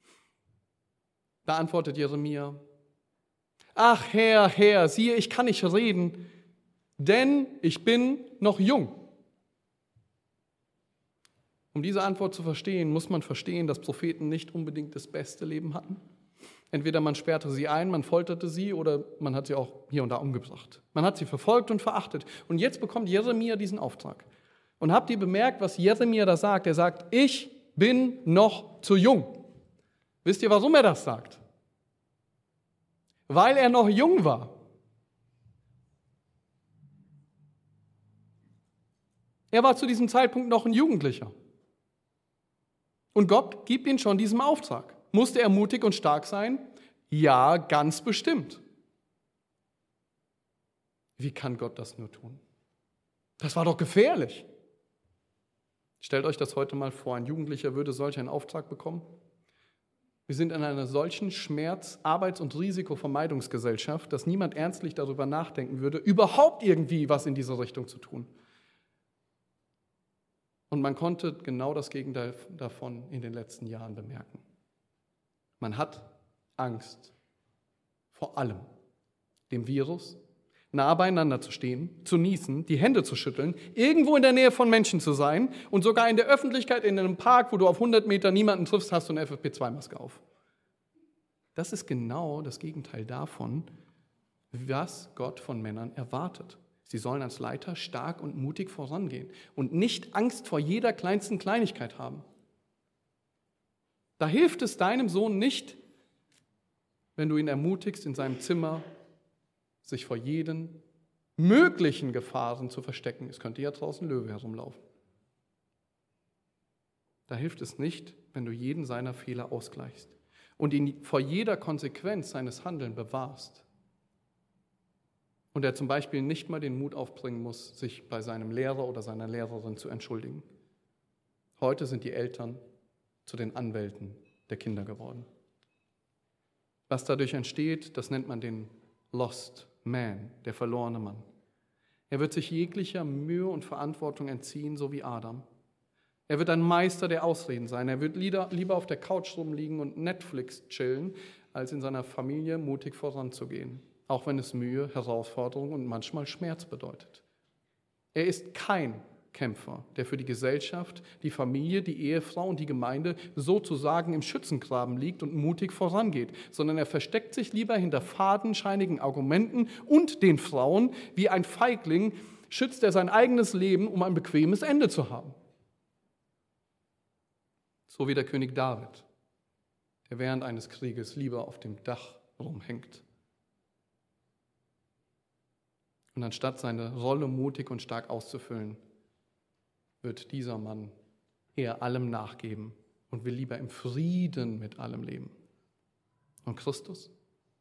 B: da antwortet Jeremia: Ach Herr, Herr, siehe, ich kann nicht reden, denn ich bin noch jung. Um diese Antwort zu verstehen, muss man verstehen, dass Propheten nicht unbedingt das beste Leben hatten. Entweder man sperrte sie ein, man folterte sie oder man hat sie auch hier und da umgebracht. Man hat sie verfolgt und verachtet. Und jetzt bekommt Jeremia diesen Auftrag. Und habt ihr bemerkt, was Jeremia da sagt? Er sagt, ich bin noch zu jung. Wisst ihr, warum er das sagt? Weil er noch jung war. Er war zu diesem Zeitpunkt noch ein Jugendlicher. Und Gott gibt ihm schon diesen Auftrag. Musste er mutig und stark sein? Ja, ganz bestimmt. Wie kann Gott das nur tun? Das war doch gefährlich. Stellt euch das heute mal vor, ein Jugendlicher würde solch einen Auftrag bekommen. Wir sind in einer solchen Schmerz-, Arbeits- und Risikovermeidungsgesellschaft, dass niemand ernstlich darüber nachdenken würde, überhaupt irgendwie was in diese Richtung zu tun. Und man konnte genau das Gegenteil davon in den letzten Jahren bemerken. Man hat Angst vor allem, dem Virus, nah beieinander zu stehen, zu niesen, die Hände zu schütteln, irgendwo in der Nähe von Menschen zu sein und sogar in der Öffentlichkeit, in einem Park, wo du auf hundert Meter niemanden triffst, hast du eine F F P zwei Maske auf. Das ist genau das Gegenteil davon, was Gott von Männern erwartet. Sie sollen als Leiter stark und mutig vorangehen und nicht Angst vor jeder kleinsten Kleinigkeit haben. Da hilft es deinem Sohn nicht, wenn du ihn ermutigst, in seinem Zimmer sich vor jeden möglichen Gefahren zu verstecken. Es könnte ja draußen ein Löwe herumlaufen. Da hilft es nicht, wenn du jeden seiner Fehler ausgleichst und ihn vor jeder Konsequenz seines Handelns bewahrst. Und er zum Beispiel nicht mal den Mut aufbringen muss, sich bei seinem Lehrer oder seiner Lehrerin zu entschuldigen. Heute sind die Eltern zu den Anwälten der Kinder geworden. Was dadurch entsteht, das nennt man den Lost Man, der verlorene Mann. Er wird sich jeglicher Mühe und Verantwortung entziehen, so wie Adam. Er wird ein Meister der Ausreden sein. Er wird lieber auf der Couch rumliegen und Netflix chillen, als in seiner Familie mutig voranzugehen, auch wenn es Mühe, Herausforderung und manchmal Schmerz bedeutet. Er ist kein Kämpfer, der für die Gesellschaft, die Familie, die Ehefrau und die Gemeinde sozusagen im Schützengraben liegt und mutig vorangeht, sondern er versteckt sich lieber hinter fadenscheinigen Argumenten und den Frauen. Wie ein Feigling schützt er sein eigenes Leben, um ein bequemes Ende zu haben. So wie der König David, der während eines Krieges lieber auf dem Dach rumhängt. Und anstatt seine Rolle mutig und stark auszufüllen, wird dieser Mann eher allem nachgeben und will lieber im Frieden mit allem leben. Und Christus?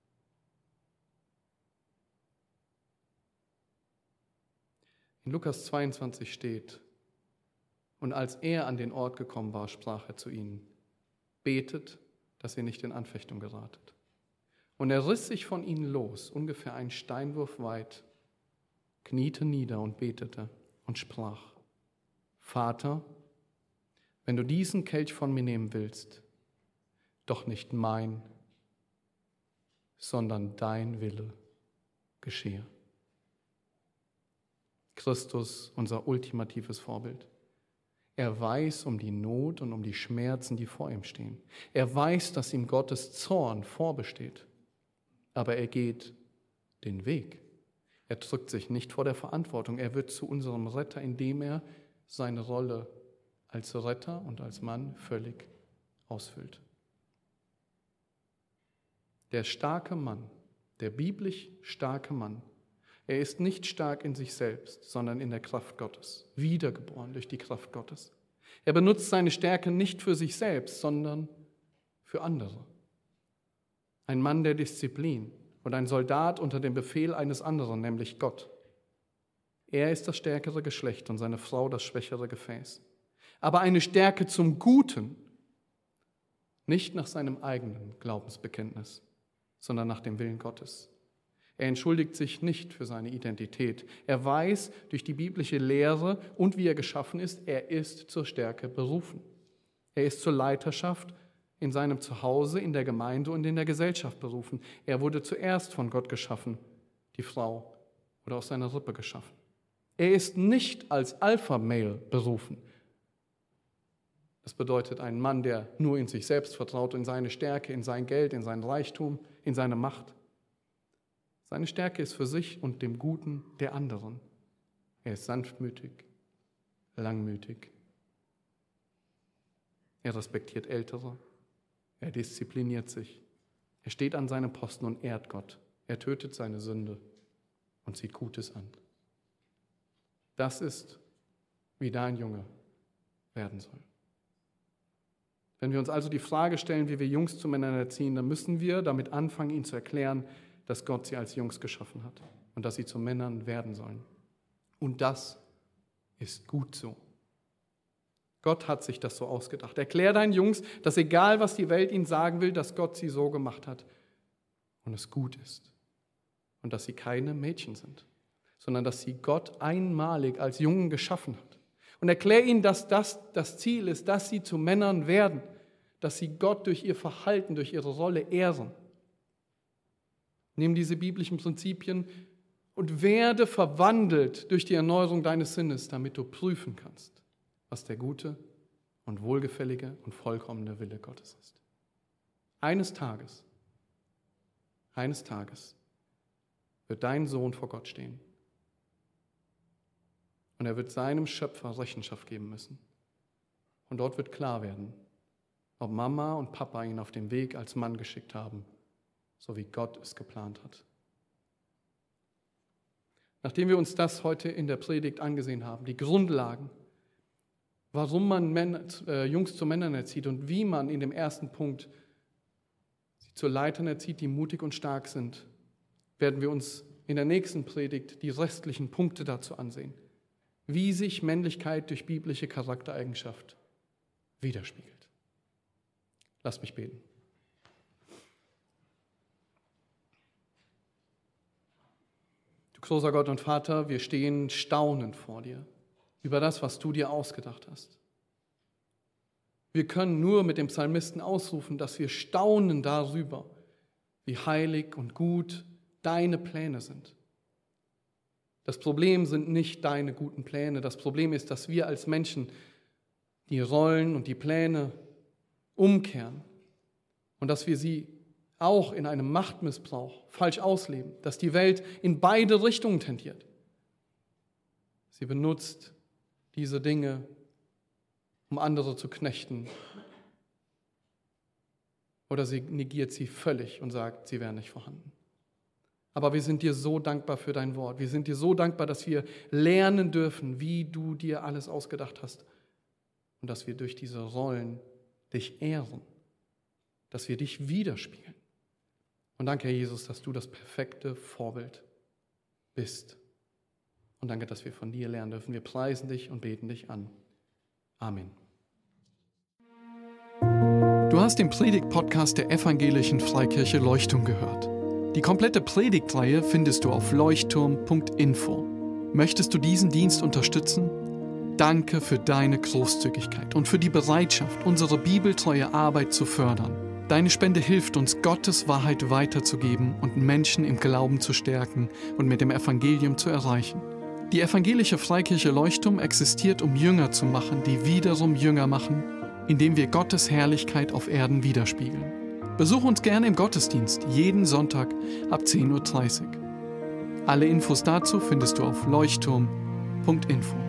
B: In Lukas zweiundzwanzig steht, und als er an den Ort gekommen war, sprach er zu ihnen, betet, dass ihr nicht in Anfechtung geratet. Und er riss sich von ihnen los, ungefähr einen Steinwurf weit, kniete nieder und betete und sprach, Vater, wenn du diesen Kelch von mir nehmen willst, doch nicht mein, sondern dein Wille geschehe. Christus, unser ultimatives Vorbild. Er weiß um die Not und um die Schmerzen, die vor ihm stehen. Er weiß, dass ihm Gottes Zorn vorbesteht. Aber er geht den Weg. Er drückt sich nicht vor der Verantwortung. Er wird zu unserem Retter, indem er seine Rolle als Retter und als Mann völlig ausfüllt. Der starke Mann, der biblisch starke Mann, er ist nicht stark in sich selbst, sondern in der Kraft Gottes, wiedergeboren durch die Kraft Gottes. Er benutzt seine Stärke nicht für sich selbst, sondern für andere. Ein Mann der Disziplin und ein Soldat unter dem Befehl eines anderen, nämlich Gott. Er ist das stärkere Geschlecht und seine Frau das schwächere Gefäß. Aber eine Stärke zum Guten, nicht nach seinem eigenen Glaubensbekenntnis, sondern nach dem Willen Gottes. Er entschuldigt sich nicht für seine Identität. Er weiß durch die biblische Lehre und wie er geschaffen ist, er ist zur Stärke berufen. Er ist zur Leiterschaft in seinem Zuhause, in der Gemeinde und in der Gesellschaft berufen. Er wurde zuerst von Gott geschaffen, die Frau wurde aus seiner Rippe geschaffen. Er ist nicht als Alpha-Male berufen. Das bedeutet ein Mann, der nur in sich selbst vertraut, in seine Stärke, in sein Geld, in seinen Reichtum, in seine Macht. Seine Stärke ist für sich und dem Guten der anderen. Er ist sanftmütig, langmütig. Er respektiert Ältere. Er diszipliniert sich. Er steht an seinem Posten und ehrt Gott. Er tötet seine Sünde und sieht Gutes an. Das ist, wie dein Junge werden soll. Wenn wir uns also die Frage stellen, wie wir Jungs zu Männern erziehen, dann müssen wir damit anfangen, ihnen zu erklären, dass Gott sie als Jungs geschaffen hat und dass sie zu Männern werden sollen. Und das ist gut so. Gott hat sich das so ausgedacht. Erklär deinen Jungs, dass egal, was die Welt ihnen sagen will, dass Gott sie so gemacht hat und es gut ist. Und dass sie keine Mädchen sind, sondern dass sie Gott einmalig als Jungen geschaffen hat. Und erklär ihnen, dass das das Ziel ist, dass sie zu Männern werden, dass sie Gott durch ihr Verhalten, durch ihre Rolle ehren. Nimm diese biblischen Prinzipien und werde verwandelt durch die Erneuerung deines Sinnes, damit du prüfen kannst, was der gute und wohlgefällige und vollkommene Wille Gottes ist. Eines Tages, eines Tages wird dein Sohn vor Gott stehen. Und er wird seinem Schöpfer Rechenschaft geben müssen. Und dort wird klar werden, ob Mama und Papa ihn auf den Weg als Mann geschickt haben, so wie Gott es geplant hat. Nachdem wir uns das heute in der Predigt angesehen haben, die Grundlagen, warum man Männer, äh, Jungs zu Männern erzieht und wie man in dem ersten Punkt sie zu Leitern erzieht, die mutig und stark sind, werden wir uns in der nächsten Predigt die restlichen Punkte dazu ansehen, wie sich Männlichkeit durch biblische Charaktereigenschaft widerspiegelt. Lass mich beten. Du großer Gott und Vater, wir stehen staunend vor dir über das, was du dir ausgedacht hast. Wir können nur mit dem Psalmisten ausrufen, dass wir staunen darüber, wie heilig und gut deine Pläne sind. Das Problem sind nicht deine guten Pläne. Das Problem ist, dass wir als Menschen die Rollen und die Pläne umkehren und dass wir sie auch in einem Machtmissbrauch falsch ausleben, dass die Welt in beide Richtungen tendiert. Sie benutzt diese Dinge, um andere zu knechten, oder sie negiert sie völlig und sagt, sie wären nicht vorhanden. Aber wir sind dir so dankbar für dein Wort. Wir sind dir so dankbar, dass wir lernen dürfen, wie du dir alles ausgedacht hast und dass wir durch diese Rollen dich ehren, dass wir dich widerspiegeln. Und danke, Herr Jesus, dass du das perfekte Vorbild bist. Und danke, dass wir von dir lernen dürfen. Wir preisen dich und beten dich an. Amen.
A: Du hast den Predigt-Podcast der Evangelischen Freikirche Leuchtturm gehört. Die komplette Predigtreihe findest du auf leuchtturm punkt info. Möchtest du diesen Dienst unterstützen? Danke für deine Großzügigkeit und für die Bereitschaft, unsere bibeltreue Arbeit zu fördern. Deine Spende hilft uns, Gottes Wahrheit weiterzugeben und Menschen im Glauben zu stärken und mit dem Evangelium zu erreichen. Die Evangelische Freikirche Leuchtturm existiert, um Jünger zu machen, die wiederum Jünger machen, indem wir Gottes Herrlichkeit auf Erden widerspiegeln. Besuch uns gerne im Gottesdienst, jeden Sonntag ab zehn Uhr dreißig. Alle Infos dazu findest du auf leuchtturm punkt info.